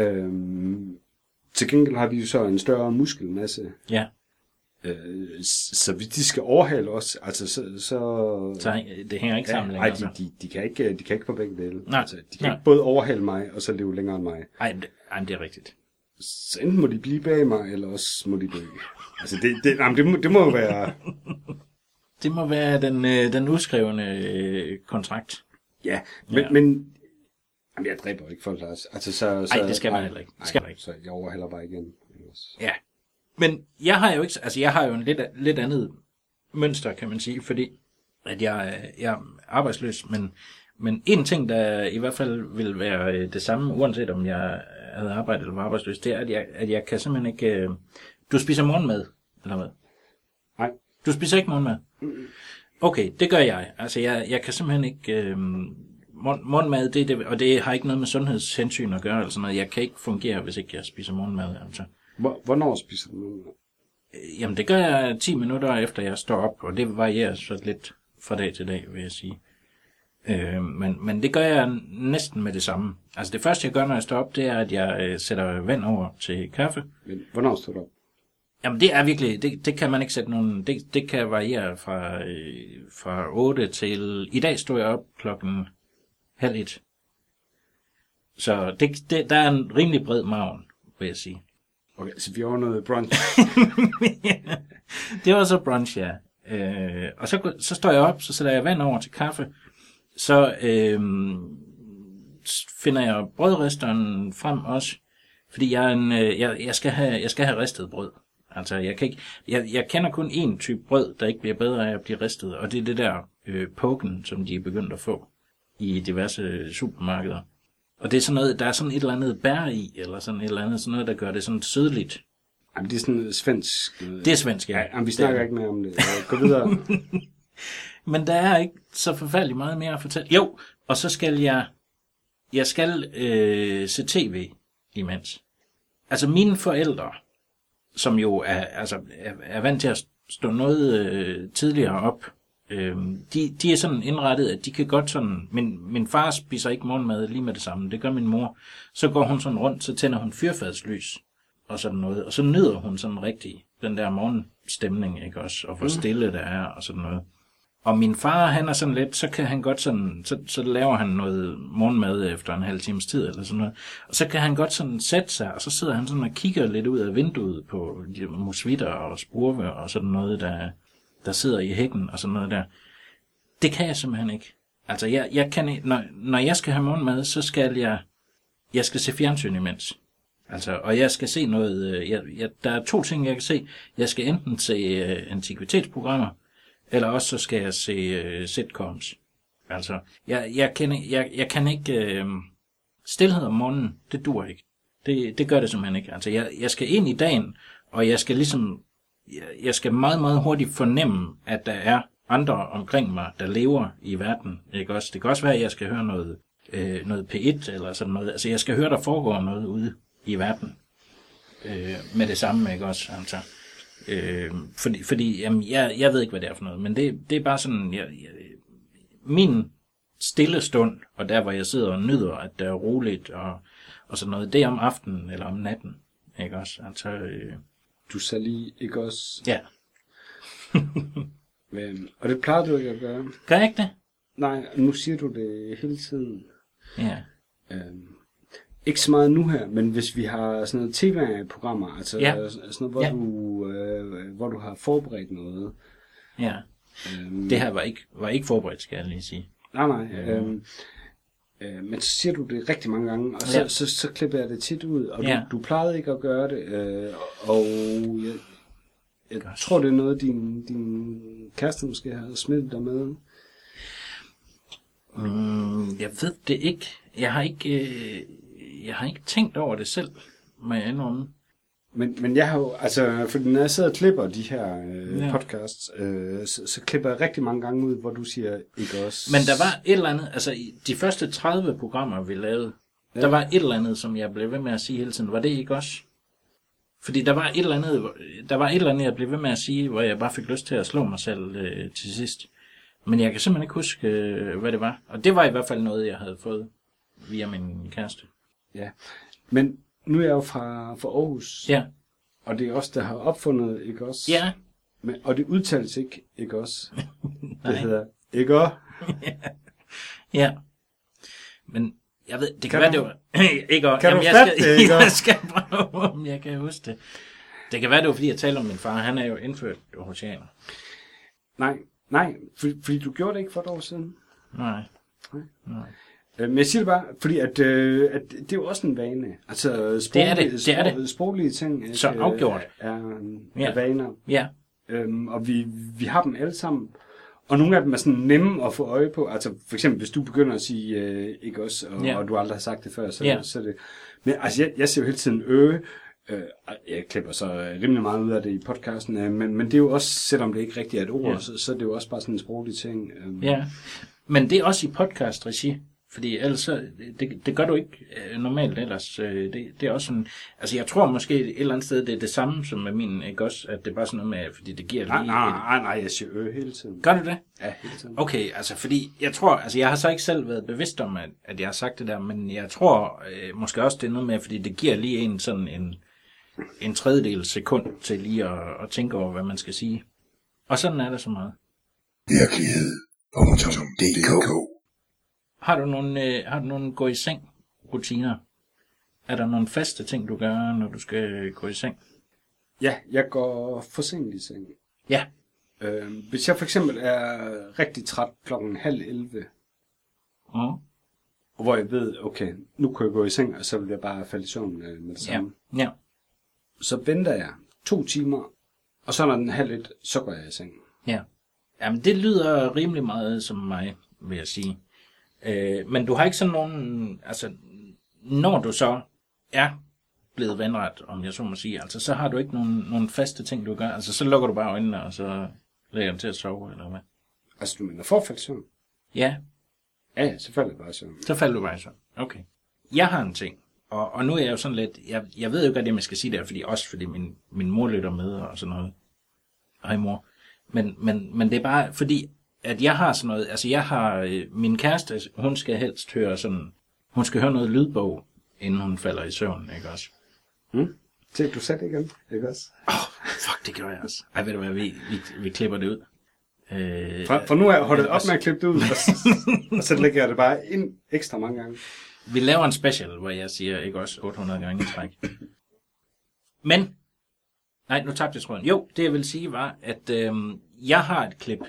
Til gengæld har vi jo så en større muskelmasse. Ja. Så hvis de skal overhale os, altså Så det hænger ikke sammen længere. Nej, de kan ikke på begge dele. Nej. Altså, de kan ikke både overhale mig, og så leve længere end mig. Nej, det er rigtigt. Så enten må de blive bag mig, eller også må de dø. Altså, det må jo være... Det må være den uskrevne kontrakt. Ja, men jamen, jeg dræber jo ikke folk, Lars. Altså, Nej, det skal man heller ikke. Så jeg overhaler bare igen. Ja. Men jeg har jo ikke, altså jeg har jo en lidt andet mønster, kan man sige, fordi at jeg er arbejdsløs, men en ting, der i hvert fald vil være det samme, uanset om jeg havde arbejdet eller var arbejdsløs, det er, at jeg kan simpelthen ikke... Du spiser morgenmad, eller hvad? Nej. Du spiser ikke morgenmad? Okay, det gør jeg. Altså jeg kan simpelthen ikke... morgenmad, det, og det har ikke noget med sundhedshensyn at gøre, eller sådan noget. Jeg kan ikke fungere, hvis ikke jeg spiser morgenmad, altså. Hvornår spiser du morgenmad? Jamen, det gør jeg 10 minutter efter jeg står op, og det varierer så lidt fra dag til dag, vil jeg sige. Men det gør jeg næsten med det samme. Altså, det første, jeg gør, når jeg står op, det er, at jeg sætter vand over til kaffe. Men hvornår står du op? Jamen, det er virkelig, det kan man ikke sætte nogen, det kan variere fra 8 til, i dag står jeg op 12:30. Så der er en rimelig bred margen, vil jeg sige. Okay, så vi har noget brunch. Det var så brunch, ja. Og så står jeg op, så sætter jeg vand over til kaffe. Så finder jeg brødristeren frem også, fordi jeg skal have ristet brød. Altså jeg kender kun én type brød, der ikke bliver bedre af at blive ristet, og det er det der poken, som de er begyndt at få i diverse supermarkeder. Og det er sådan noget, der er sådan et eller andet bær i, eller sådan et eller andet, sådan noget, der gør det sådan sødligt. Jamen, det er sådan svensk. Det er svensk, ja. Jamen, vi snakker ikke mere om det. Gå videre. Men der er ikke så forfærdeligt meget mere at fortælle. Jo, og så skal jeg skal se tv imens. Altså mine forældre, som jo er vant til at stå noget tidligere op, de er sådan indrettet, at de kan godt sådan, min far spiser ikke morgenmad lige med det samme, det gør min mor. Så går hun sådan rundt, så tænder hun fyrfadslys og sådan noget, og så nyder hun sådan rigtig den der morgenstemning, ikke også, og hvor stille der er og sådan noget. Og min far, han er sådan lidt, så kan han godt sådan, så laver han noget morgenmad efter en halv times tid eller sådan noget. Og så kan han godt sådan sætte sig, og så sidder han sådan og kigger lidt ud af vinduet på de musvitter og spurve og sådan noget, der sidder i hækken og sådan noget der. Det kan jeg simpelthen ikke. Altså, jeg kan ikke, når jeg skal have morgenmad, så skal jeg skal se fjernsyn imens. Altså, og jeg skal se noget, der er 2 ting, jeg kan se. Jeg skal enten se antikvitetsprogrammer, eller også så skal jeg se sitcoms. Altså, jeg kan ikke... stilhed om morgenen, det dur ikke. Det gør det simpelthen ikke. Altså, jeg skal ind i dagen, og jeg skal ligesom... Jeg skal meget, meget hurtigt fornemme, at der er andre omkring mig, der lever i verden. Ikke også? Det kan også være, at jeg skal høre noget P1 eller sådan noget. Altså, jeg skal høre, der foregår noget ude i verden. Med det samme, ikke også? Altså... Fordi jamen, jeg ved ikke, hvad det er for noget, men det er bare sådan, min stille stund, og der, hvor jeg sidder og nyder, at det er roligt, og sådan noget, det er om aftenen eller om natten, ikke også? Altså, Du sagde lige, ikke også? Ja. Og det plejer du ikke at gøre? Gør jeg ikke det? Nej, nu siger du det hele tiden. Ja. Ikke så meget nu her, men hvis vi har sådan noget tv-programmer, altså sådan noget, hvor du har forberedt noget. Ja. Det her var ikke forberedt, skal jeg lige sige. Nej. Men så siger du det rigtig mange gange, og så klipper jeg det tit ud, og du plejede ikke at gøre det, og jeg tror, det er noget, din kæreste måske har smittet dig med. Jeg ved det ikke. Jeg har ikke tænkt over det selv, må jeg indrømme. Men jeg har jo, altså, fordi når jeg sidder og klipper de her podcasts, så klipper jeg rigtig mange gange ud, hvor du siger, ikke også. Men der var et eller andet, altså i de første 30 programmer, vi lavede, der var et eller andet, som jeg blev ved med at sige hele tiden. Var det ikke også? Fordi der var et eller andet, jeg blev ved med at sige, hvor jeg bare fik lyst til at slå mig selv til sidst. Men jeg kan simpelthen ikke huske, hvad det var. Og det var i hvert fald noget, jeg havde fået via min kæreste. Ja, men nu er jeg jo fra Aarhus. Ja. Og det er også der har opfundet, ikke også? Ja. Men, og det udtales ikke også? Det hedder, ikke også? Ja. Men jeg ved, det kan være, det var... ikke også. Kan du fatte det, ikke også? Jeg skal prøve, om jeg kan huske det. Det kan være, det var, fordi jeg taler om min far. Han er jo indført oceaner. Nej, fordi du gjorde det ikke for et år siden. Nej. Men jeg siger det bare, fordi at det er jo også en vane. Altså sproglige ting så afgjort. Er vaner. Ja. Og vi har dem alle sammen. Og nogle af dem er sådan nemme at få øje på. Altså for eksempel, hvis du begynder at sige ikke også, og du aldrig har sagt det før, så det... Men altså, jeg ser jo hele tiden jeg klipper så rimelig meget ud af det i podcasten, men det er jo også, selvom det ikke rigtig er et ord, så er det jo også bare sådan en sproglig ting. Ja, men det er også i podcast-regi, fordi ellers det gør du ikke normalt ellers. Det er også sådan, altså jeg tror måske et eller andet sted, det er det samme som med min, ikke også, at det er bare sådan noget med, fordi det giver lige... Nej, jeg siger hele tiden. Gør du det? Ja, hele tiden. Okay, altså fordi jeg tror, altså jeg har så ikke selv været bevidst om, at jeg har sagt det der, men jeg tror måske også det er noget med, fordi det giver lige en sådan en tredjedel sekund til lige at tænke over, hvad man skal sige. Og sådan er der så meget. Virkelighed.dk. Har du nogle gå i seng rutiner? Er der nogle faste ting, du gør, når du skal gå i seng? Ja, jeg går for sent i seng. Ja. Hvis jeg for eksempel er rigtig træt 10:30, hvor jeg ved, okay, nu kan jeg gå i seng, og så vil jeg bare falde i søvn med det samme. Ja. Så venter jeg 2 timer, og så når den 10:30, så går jeg i seng. Ja. Jamen, det lyder rimelig meget som mig, vil jeg sige. Men du har ikke sådan nogen, altså, når du så er blevet vandret, om jeg så må sige, altså, så har du ikke nogen faste ting, du gør. Altså, så lukker du bare øjnene, og så lægger du til at sove, eller hvad? Altså, du mener forfald søvn? Ja. Ja, så falder jeg bare i søvn. Så falder du bare i søvn. Okay. Jeg har en ting, og nu er jeg jo sådan lidt, jeg ved jo ikke, hvad det man skal sige der, fordi min mor lytter med, og sådan noget. Hej mor. Men det er bare fordi, at jeg har sådan noget, altså jeg har, min kæreste, hun skal helst høre sådan, hun skal høre noget lydbog, inden hun falder i søvn, ikke også? Se, du satte igen, ikke også? Fuck, det gør jeg også. Ej, ved du hvad, vi klipper det ud. For nu har jeg holdt op med at klippe det ud, og så lægger jeg det bare ind ekstra mange gange. Vi laver en special, hvor jeg siger, ikke også, 800 gange i træk. Men, nej, nu tabte jeg tråden. Jo, det jeg vil sige var, at jeg har et klip.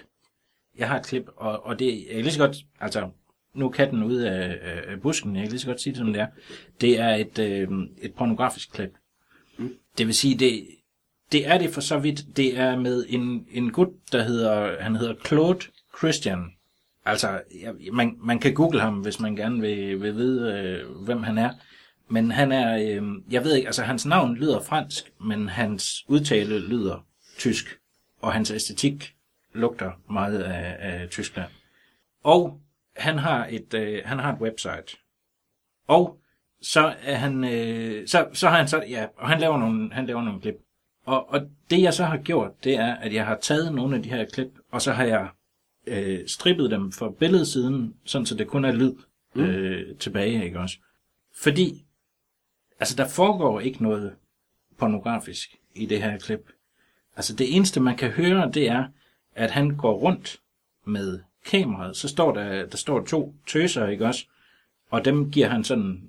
Og det, jeg kan lige så godt, altså, nu er katten ude af busken, jeg kan lige så godt sige det som det er. Det er et pornografisk klip. Det vil sige, det er det for så vidt, det er med en gut, han hedder Claude Christian. Altså, man kan google ham, hvis man gerne vil vide, hvem han er. Men han er, jeg ved ikke, altså hans navn lyder fransk, men hans udtale lyder tysk. Og hans æstetik lugter meget af Tyskland. Og han har et website. Og så er han, så har han så, ja, og han laver nogle klip. Og det jeg så har gjort, det er, at jeg har taget nogle af de her klip, og så har jeg strippet dem for billedsiden, sådan så det kun er lyd tilbage, ikke også? Fordi, altså der foregår ikke noget pornografisk i det her klip. Altså det eneste man kan høre, det er, at han går rundt med kameraet, så står der står 2 tøser, ikke også? Og dem giver han sådan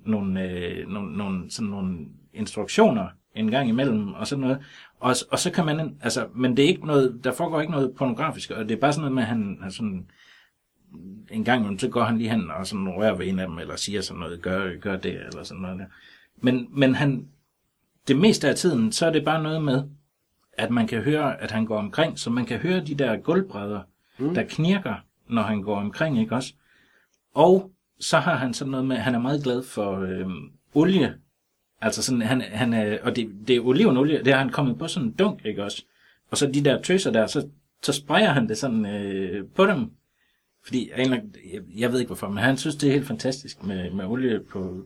nogle instruktioner en gang imellem, og sådan noget. Og så kan man, altså, men det er ikke noget, der foregår ikke noget pornografisk, og det er bare sådan noget med, at han sådan, en gang, så går han lige hen og sådan rører ved en af dem, eller siger sådan noget, gør det, eller sådan noget der. Men han, det meste af tiden, så er det bare noget med, at man kan høre, at han går omkring, så man kan høre de der gulvbrædder, der knirker, når han går omkring, ikke også? Og så har han sådan noget med, han er meget glad for olie, Altså sådan, han er, og det er olivenolie, det har han kommet på sådan en dunk, ikke også? Og så de der tøser der, så sprayer han det sådan på dem. Fordi, jeg ved ikke hvorfor, men han synes, det er helt fantastisk med olie på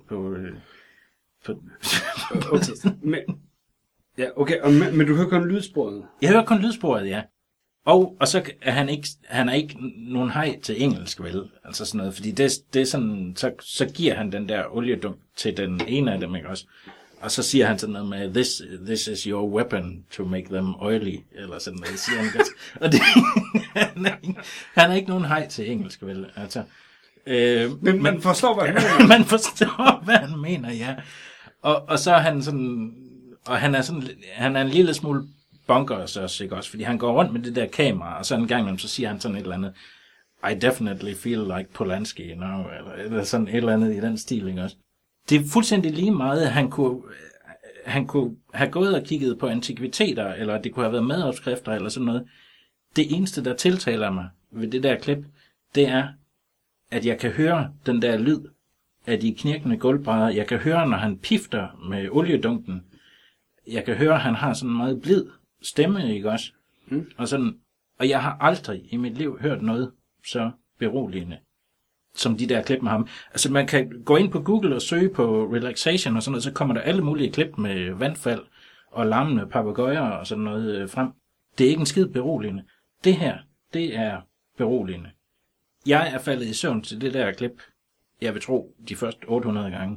okay. Ja, okay, men du hører kun lydsporet? Jeg hører kun lydsporet, ja. Og så er han er ikke nogen hej til engelsk, vel? Altså sådan noget, fordi det er sådan, så giver han den der oliedunk til den ene af dem, ikke også? Og så siger han sådan noget med, this is your weapon to make them oily, eller sådan noget, siger han godt. Og det, han er ikke nogen hej til engelsk, vel? Altså, men man forstår, hvad han mener. Man forstår, hvad han mener, ja. Og så er han sådan, og han er en lille smule bunkers også, ikke også? Fordi han går rundt med det der kamera, og så en gang imellem, så siger han sådan et eller andet, I definitely feel like Polanski, you know, eller sådan et eller andet i den stil, ikke også? Det er fuldstændig lige meget, at han kunne have gået og kigget på antikviteter, eller det kunne have været madopskrifter, eller sådan noget. Det eneste, der tiltaler mig ved det der klip, det er, at jeg kan høre den der lyd af de knirkende gulvbrædder. Jeg kan høre, når han pifter med oliedunken. Jeg kan høre, at han har sådan en meget blid stemme, ikke også? Og jeg har aldrig i mit liv hørt noget så beroligende som de der klip med ham. Altså man kan gå ind på Google og søge på relaxation og sådan noget, så kommer der alle mulige klip med vandfald og larmende papegøjer og sådan noget frem. Det er ikke en skid beroligende. Det her, det er beroligende. Jeg er faldet i søvn til det der klip, jeg vil tro, de første 800 gange.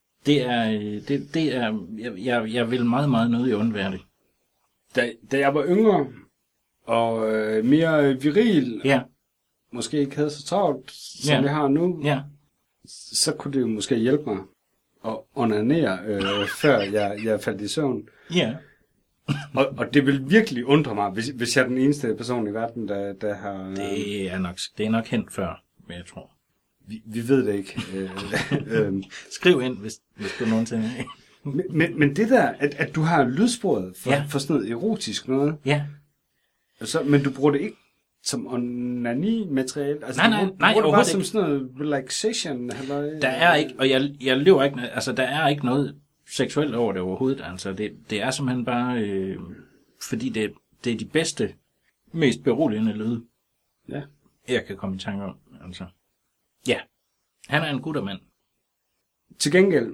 Jeg vil meget, meget nødig undvære det. Da jeg var yngre og mere viril, ja, måske ikke havde så travlt, som jeg har nu, ja, så kunne det jo måske hjælpe mig at onanere, før jeg faldt i søvn. Ja. Og det vil virkelig undre mig, hvis jeg er den eneste person i verden, der har... Det er nok hent før, men jeg tror. Vi ved det ikke. Skriv ind, hvis du nogensinde... men det der, at du har lydsporet for sådan noget erotisk noget, ja. Så, men du bruger det ikke som onani-materiale? Altså, nej, du bruger det bare som ikke. sådan noget relaxation? Eller? Der er ikke, og jeg løber ikke, altså der er ikke noget seksuelt over det overhovedet, altså det er simpelthen bare, fordi det er de bedste, mest beroligende lyde, jeg kan komme i tanke om, altså. Ja, han er en guttermand. Til gengæld,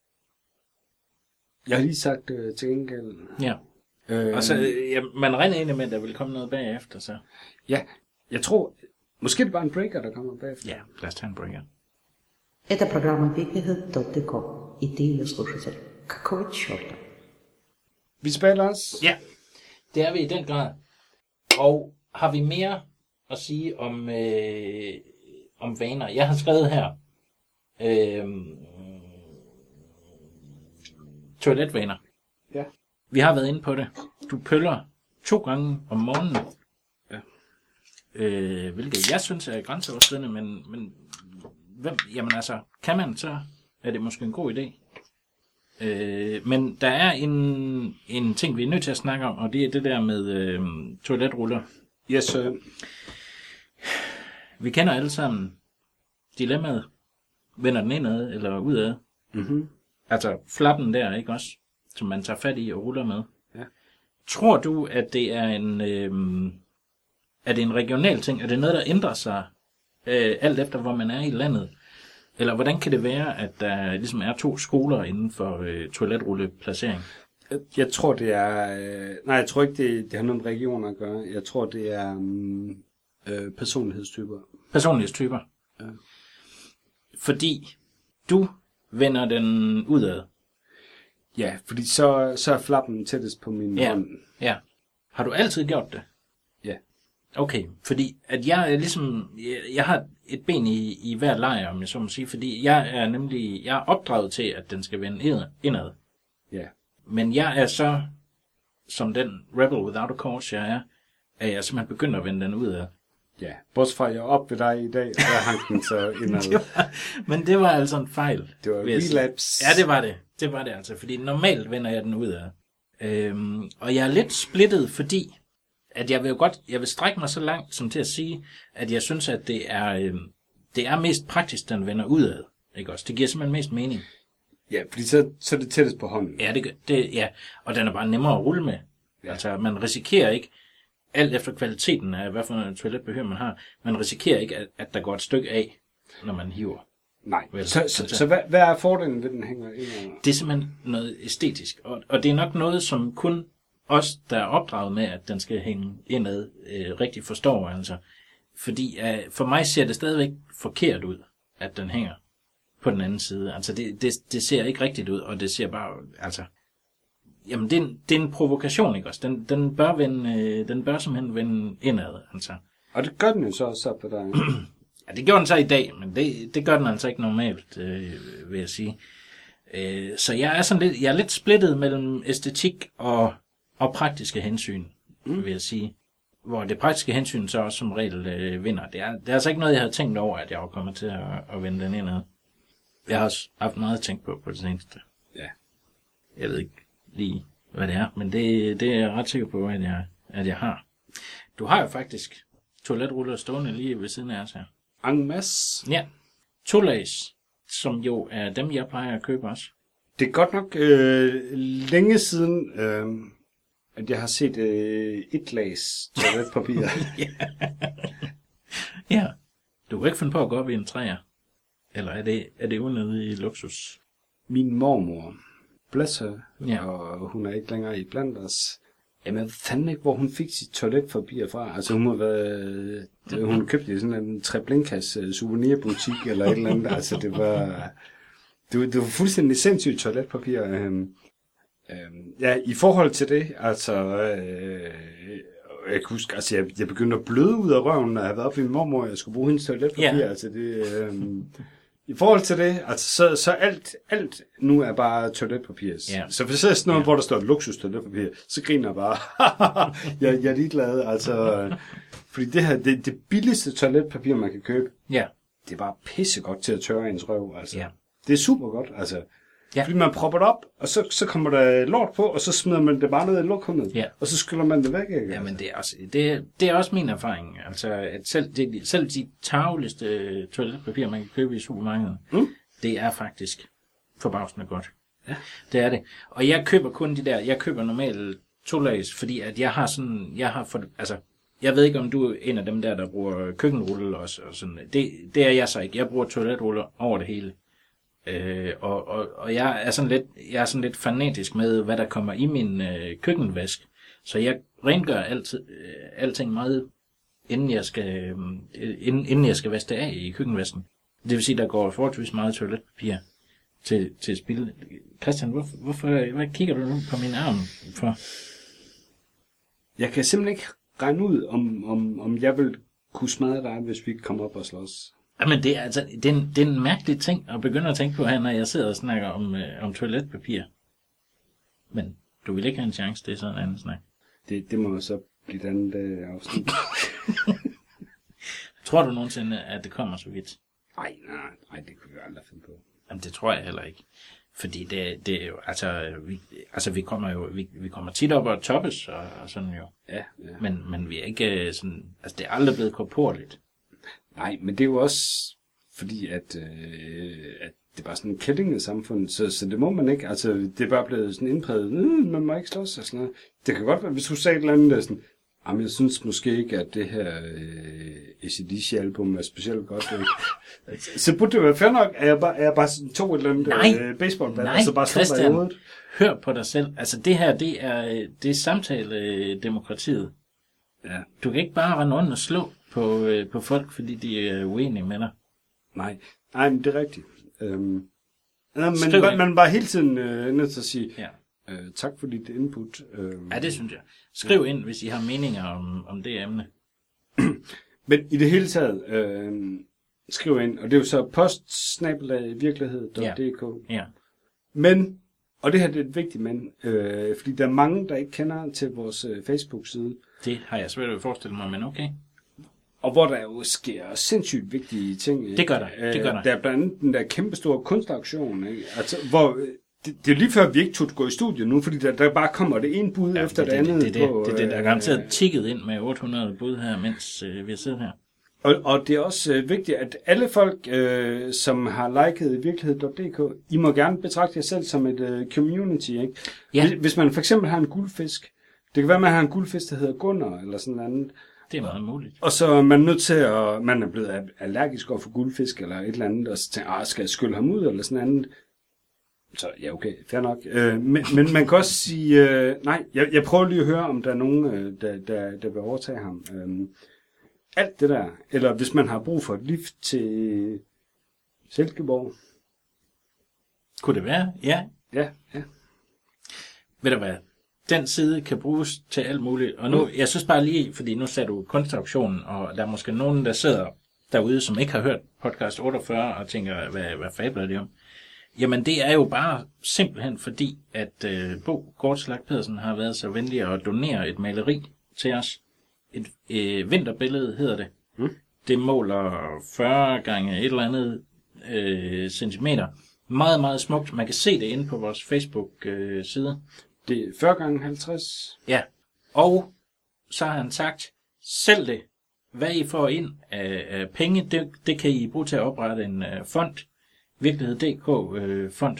jeg har lige sagt til gengæld. Ja. Og så, man regner egentlig med, at der vil komme noget bagefter, så. Ja, jeg tror, måske det er bare en breaker, der kommer bagefter. Ja, lad os tage en breaker. Это программа Wikihead.com, и ты ее слушатель. Какого черта? Vi tilbage, Lars? Ja, det er vi i den grad. Og har vi mere at sige om vaner? Jeg har skrevet her. Toiletvaner. Ja. Vi har været inde på det. Du pøller 2 gange om morgenen. Ja. Hvilket jeg synes er grænseoverskridende, men jamen altså, kan man, så er det måske en god idé. Men der er en ting, vi er nødt til at snakke om, og det er det der med toiletruller. Yes, sir. Vi kender alle sammen dilemmaet. Vender den indad eller udad. Mm-hmm. Altså flappen der, ikke også? Som man tager fat i og ruller med. Ja. Tror du, at det er en regional ting? Er det noget, der ændrer sig alt efter, hvor man er i landet? Eller hvordan kan det være, at der ligesom er 2 skoler inden for toiletrulleplacering? Jeg tror, det er... nej, jeg tror ikke, det har noget med regioner at gøre. Jeg tror, det er personlighedstyper. Personlighedstyper? Ja. Fordi du vender den udad. Ja, fordi så er flappen tættest på min hånd. Ja. Har du altid gjort det? Ja. Okay, fordi at jeg er ligesom... Jeg har et ben i hver lejr, om jeg så må sige, fordi jeg er opdraget til, at den skal vende indad. Ja. Men jeg er så, som den rebel without a cause jeg er jeg simpelthen begyndt at vende den udad. Ja, bortset fra, jeg er oppe ved dig i dag, og der hang den så indad. Men det var altså en fejl. Det var relapse. Ja, det var det. Det var det altså, fordi normalt vender jeg den udad. Og jeg er lidt splittet, fordi at jeg vil strække mig så langt som til at sige, at jeg synes, at det er mest praktisk, den vender udad. Ikke også? Det giver simpelthen mest mening. Ja, fordi så er det tættest på hånden. Ja, ja, og den er bare nemmere at rulle med. Ja. Altså, man risikerer ikke, alt efter kvaliteten af, hvad for en toiletpapir man har, man risikerer ikke, at der går et stykke af, når man hiver. Nej, så hvad er fordelen ved, den hænger ind? Det er simpelthen noget æstetisk, og det er nok noget, som kun os, der er opdraget med, at den skal hænge indad, rigtig forstår. Altså. Fordi for mig ser det stadigvæk forkert ud, at den hænger på den anden side. Altså, det ser ikke rigtigt ud, og det ser bare, altså... Jamen, det er en provokation, ikke også? Den bør simpelthen vende indad, altså. Og det gør den jo så også på dig. Ja, det gjorde den så i dag, men det gør den altså ikke normalt, vil jeg sige. Så jeg er lidt splittet mellem æstetik og praktiske hensyn, vil jeg sige. Hvor det praktiske hensyn så også som regel vinder. Det er altså ikke noget, jeg havde tænkt over, at jeg var kommet til at vende den indad. Jeg har også haft meget at tænke på det seneste. Ja. Jeg ved ikke lige, hvad det er, men det er jeg ret sikker på, at jeg har. Du har jo faktisk toiletruller stående lige ved siden af os her. En masse. Ja. 2-lags, som jo er dem, jeg plejer at købe også. Det er godt nok længe siden, at jeg har set 1-lags toiletpapir. Ja. Du kan ikke finde på at gå op i en træer. Eller er det unødig luksus? Min mormor, bless her, ja. Og hun er ikke længere i blandt os. Jamen, jeg ved fandme ikke, hvor hun fik sit toiletpapir fra. Altså, hun købte i sådan en Treblinkas souvenirbutik eller et eller andet. Altså, det var fuldstændig sindssygt toiletpapir. Ja, i forhold til det, altså, jeg kan huske, altså, jeg begyndte at bløde ud af røven, når jeg havde været oppe i min mormor, og jeg skulle bruge hendes toiletpapir. Ja. Altså, det... I forhold til det, altså, så alt nu er bare toiletpapir. Ja. Så hvis jeg ser sådan noget, hvor der står luksus toiletpapir, så griner jeg bare. jeg er ligeglad, altså. Fordi det her, det billigste toiletpapir, man kan købe, ja. Det er bare pissegodt til at tørre ens røv, altså. Ja. Det er super godt, altså. Ja. Fordi man propper det op, og så kommer der lort på, og så smider man det bare ned i lokummet, ja. Og så skyller man det væk, ikke? Jamen, det er også min erfaring, altså, at selv de tarveligste toiletpapir, man kan købe i supermarkedet, det er faktisk forbavsende godt. Ja. Det er det. Og jeg køber kun jeg køber normalt 2-lags, fordi at jeg ved ikke, om du er en af dem der bruger køkkenrulle også, og sådan. Det er jeg så ikke. Jeg bruger toiletruller over det hele. Og jeg er sådan lidt fanatisk med, hvad der kommer i min køkkenvask. Så jeg rengør alting meget, inden jeg skal vaske det af i køkkenvasken. Det vil sige, der går forholdsvis meget toiletpapir til spil. Christian, hvad kigger du nu på min arm for? Jeg kan simpelthen ikke regne ud, om jeg vil kunne smadre dig, hvis vi kommer op og slås. Jamen, det er en mærkelig ting at begynde at tænke på her, når jeg sidder og snakker om toiletpapir. Men du vil ikke have en chance, det er sådan en anden snak. Det må så blive et andet afsnit. Tror du nogensinde, at det kommer så vidt? Nej, det kunne vi aldrig finde på. Jamen, det tror jeg heller ikke. Fordi det er jo, vi kommer tit op og toppes og sådan jo. Ja. Men vi er ikke sådan, altså det er aldrig blevet korporligt. Nej, men det er jo også fordi, at det er bare sådan en kællingesamfund, så det må man ikke. Altså, det er bare blevet sådan indpræget, man må ikke slås og sådan noget. Det kan godt være, hvis du sagde et eller andet, der sådan, jamen, jeg synes måske ikke, at det her AC/DC-album er specielt godt. Så burde det være fair nok, at jeg bare sådan tog et eller andet baseballbat, og så bare slår dig i hovedet. Hør på dig selv. Altså, det her, det er samtale-demokratiet. Ja. Du kan ikke bare rende rundt og slå på folk, fordi de er uenige med dig. Nej, men det er rigtigt. Men man var hele tiden nødt til at sige, tak for dit input. Ja, det synes jeg. Skriv ind, hvis I har meninger om det emne. Men i det hele taget, skriv ind, og det er jo så post@virkelighed.dk. Ja. Men, og det her det er et vigtigt men, fordi der er mange, der ikke kender til vores Facebook-side. Det har jeg svært ved at forestille mig, men okay. Og hvor der jo sker sindssygt vigtige ting. Det gør der. Der er blandt andet den der kæmpestore kunstaktion, ikke? Altså, hvor det er lige før, vi ikke turde gå i studiet nu, fordi der bare kommer det ene bud efter det andet. Det er garanteret tikket ind med 800 bud her, mens vi sidder her. Og det er også vigtigt, at alle folk, som har liket virkelighed.dk, I må gerne betragte jer selv som et community, ikke? Ja. Hvis man for eksempel har en guldfisk, det kan være, at man har en guldfisk, der hedder Gunnar, eller sådan noget. Det er meget muligt. Og så er man nødt til at, man er blevet allergisk over for guldfisk, eller et eller andet, og så tænker, skal jeg skylle ham ud, eller sådan andet. Så ja, okay, fair nok. Men man kan også sige, nej, jeg prøver lige at høre, om der er nogen, der vil overtage ham. Alt det der, eller hvis man har brug for et lift til Silkeborg. Kunne det være? Ja. Ja. Ved du hvad? Den side kan bruges til alt muligt. Og nu, jeg synes bare lige, fordi nu ser du kunstauktionen, og der er måske nogen, der sidder derude, som ikke har hørt podcast 48, og tænker, hvad fabler det om? Jamen, det er jo bare simpelthen fordi, at Bo Gortslag Pedersen har været så venlig at donere et maleri til os. Et vinterbillede hedder det. Det måler 40 gange et eller andet centimeter. Meget, meget smukt. Man kan se det inde på vores Facebook-side. Det er 40 gange 50. Ja, og så har han sagt, sælg det. Hvad I får ind af penge, det kan I bruge til at oprette en fond. Virkelighed.dk fond.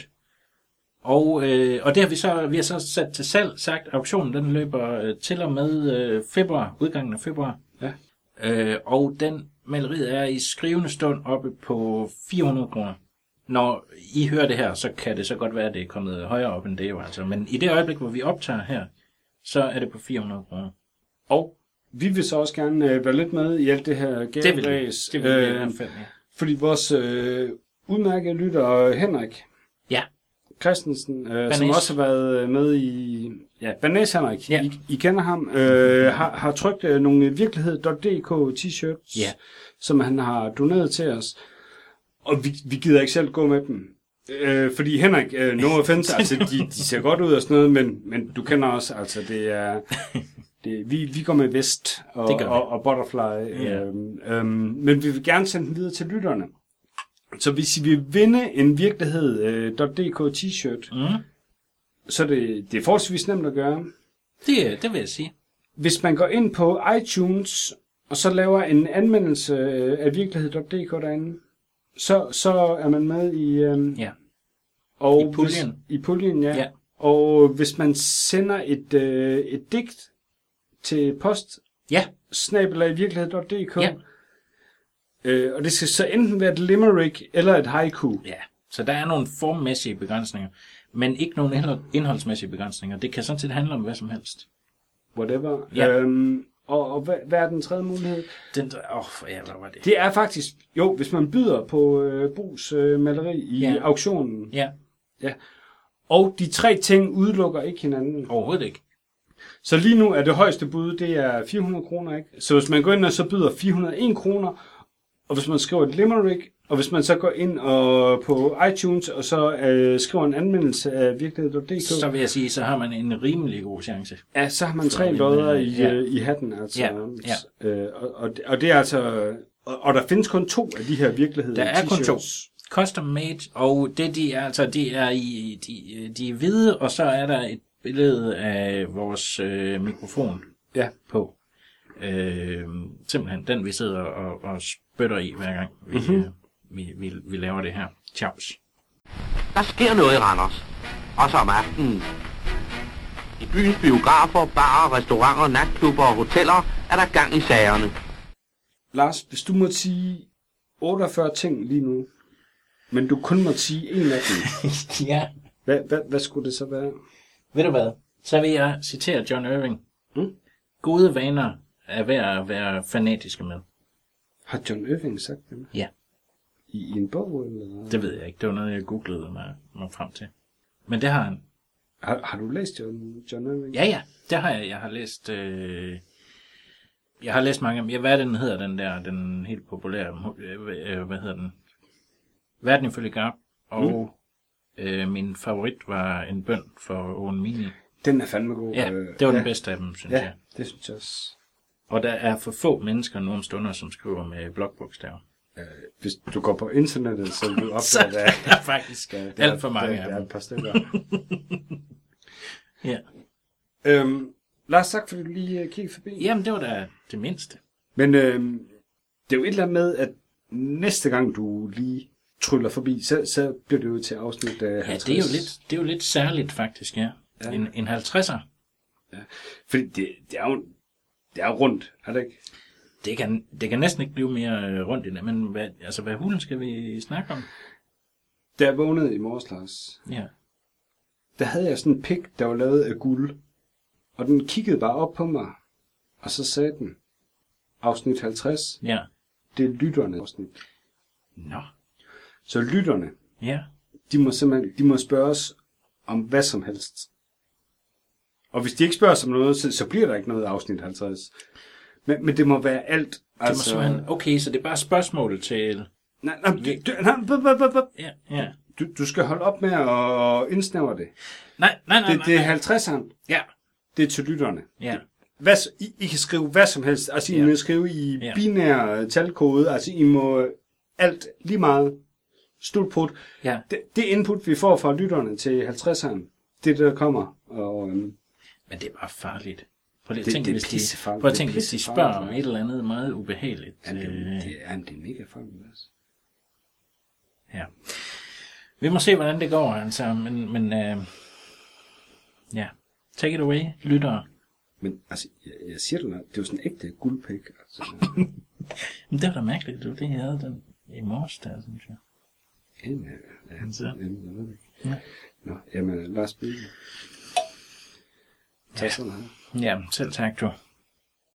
Og det har vi har så sat til salg, sagt, auktionen den løber til og med februar, udgangen af februar. Ja. Og den maleriet er i skrivende stund oppe på 400 kroner. Når I hører det her, så kan det så godt være, at det er kommet højere op end det jo altså. Men i det øjeblik, hvor vi optager her, så er det på 400 kroner. Og vi vil så også gerne være lidt med i alt det her gaveræs. Det vil vi i hvert fald, ja. Fordi vores udmærkede lytter Henrik Ja. Christensen, som også har været med i... Ja, Banæs Henrik, Ja. I kender ham, har trykt nogle virkelighed.dk t-shirts, Ja. som han har doneret til os. Og vi gider ikke selv gå med dem. Fordi Henrik, no offense, altså de ser godt ud og sådan noget, men du kender også, altså det er... Vi går med vest og butterfly, men vi vil gerne sende den videre til lytterne. Så hvis I vil vinde en virkelighed.dk t-shirt, så det er forholdsvis nemt at gøre. Det vil jeg sige. Hvis man går ind på iTunes, og så laver en anmeldelse af virkelighed.dk derinde, så er man med i... Ja. Og I puljen. I puljen, ja. Ja. Og hvis man sender et digt til post, Ja. @virkelighed.dk, Ja. og det skal så enten være et limerick eller et haiku. Ja, så der er nogle formmæssige begrænsninger, men ikke nogen indholdsmæssige begrænsninger. Det kan sådan set handle om hvad som helst. Whatever. Ja. Og hvad er den tredje mulighed? Hvad var det? Det er faktisk, jo, hvis man byder på Bos maleri i auktionen. Ja, Ja. Og de tre ting udelukker ikke hinanden. overhovedet ikke. Så lige nu er det højeste bud, det er 400 kroner, ikke? Så hvis man går ind og så byder 401 kroner, og hvis man skriver et limerick, og hvis man så går ind og på iTunes, og så skriver en anmeldelse af virkelighed.dk, Så vil jeg sige, så har man en rimelig god chance. ja, så har man 3 lodder i hatten, altså. Ja. Og det er altså... Og der findes kun 2 af de her virkeligheder. Der er kun 2. t-shirts. Custom made, og det de er, altså, de er hvide, og så er der et billede af vores mikrofon Ja. på. Simpelthen den, vi sidder og spytter i, hver gang vi laver det her. Tjavs. Der sker noget i Randers. Også om aftenen. I byens biografer, barer, restauranter, natklubber og hoteller er der gang i sagerne. Lars, hvis du må sige 48 ting lige nu, men du kun må sige en af dem, Ja. hvad skulle det så være? Ved du hvad? Så vil jeg citere John Irving. Gode vaner er værd at være fanatiske med. Har John Irving sagt det? Ja. I en bog, eller? Det ved jeg ikke. Det var noget, jeg googlede mig frem til. Men det har han. Har du læst John Irving? Ja, det har jeg. Jeg har læst mange af dem. Hvad den hedder, den helt populære, hvad hedder den? Verden ifølge Garp. Og min favorit var En bøn for Owen Meany. Den er fandme god. Ja, det var den bedste af dem, synes jeg. Det synes jeg også. Og der er for få mennesker nu om stunder, som skriver med blokbogstaver. Hvis du går på internettet, så vil du Så opdage, at der er faktisk alt for mange der af er dem. et par stykker. Ja. Lars, tak fordi du lige kiggede forbi. Jamen, det var da det mindste. Men Det er jo et eller andet med, at næste gang du lige tryller forbi, så bliver det jo til afsnit 50. Ja, det er jo lidt særligt faktisk, ja. En 50'er. Ja. Fordi det er jo rundt, er det ikke? Det kan næsten ikke blive mere rundt i det, men hvad hulen skal vi snakke om? Da jeg vågnede i morges, Lars, Ja. der havde jeg sådan en pik, der var lavet af guld. Og den kiggede bare op på mig, og så sagde den, afsnit 50, Ja. det er lytterne afsnit. Nå. Så lytterne, Ja. de må spørge os om hvad som helst. Og hvis de ikke spørger os om noget, så bliver der ikke noget afsnit 50. Men det må være alt. Altså... Okay, så det er bare spørgsmål til... Nej, Ja. Du skal holde op med at indsnævre det. Nej. Det er 50'eren. Ja. Det er til lytterne. Ja. I kan skrive hvad som helst. Altså, I må skrive i binær talkode. Altså, I må alt lige meget stort på. Ja. Det input, vi får fra lytterne til 50'eren, det der kommer. Og, Men det er bare farligt. Prøv at Det tænke, hvis de spørger om et eller andet meget ubehageligt. det er mega farligt. Altså. Ja. Vi må se, hvordan det går, altså. Men ja. Take it away, lyttere. Men altså, jeg siger det nok, det er jo sådan en ægte guldpæk. Altså. Men det var da mærkeligt, det var det, jeg havde den i morges, der, synes jeg. Jeg ved det ikke. Ja. Nå, jamen, Lars Bøge. Tak sådan her. Ja, selv tak, du.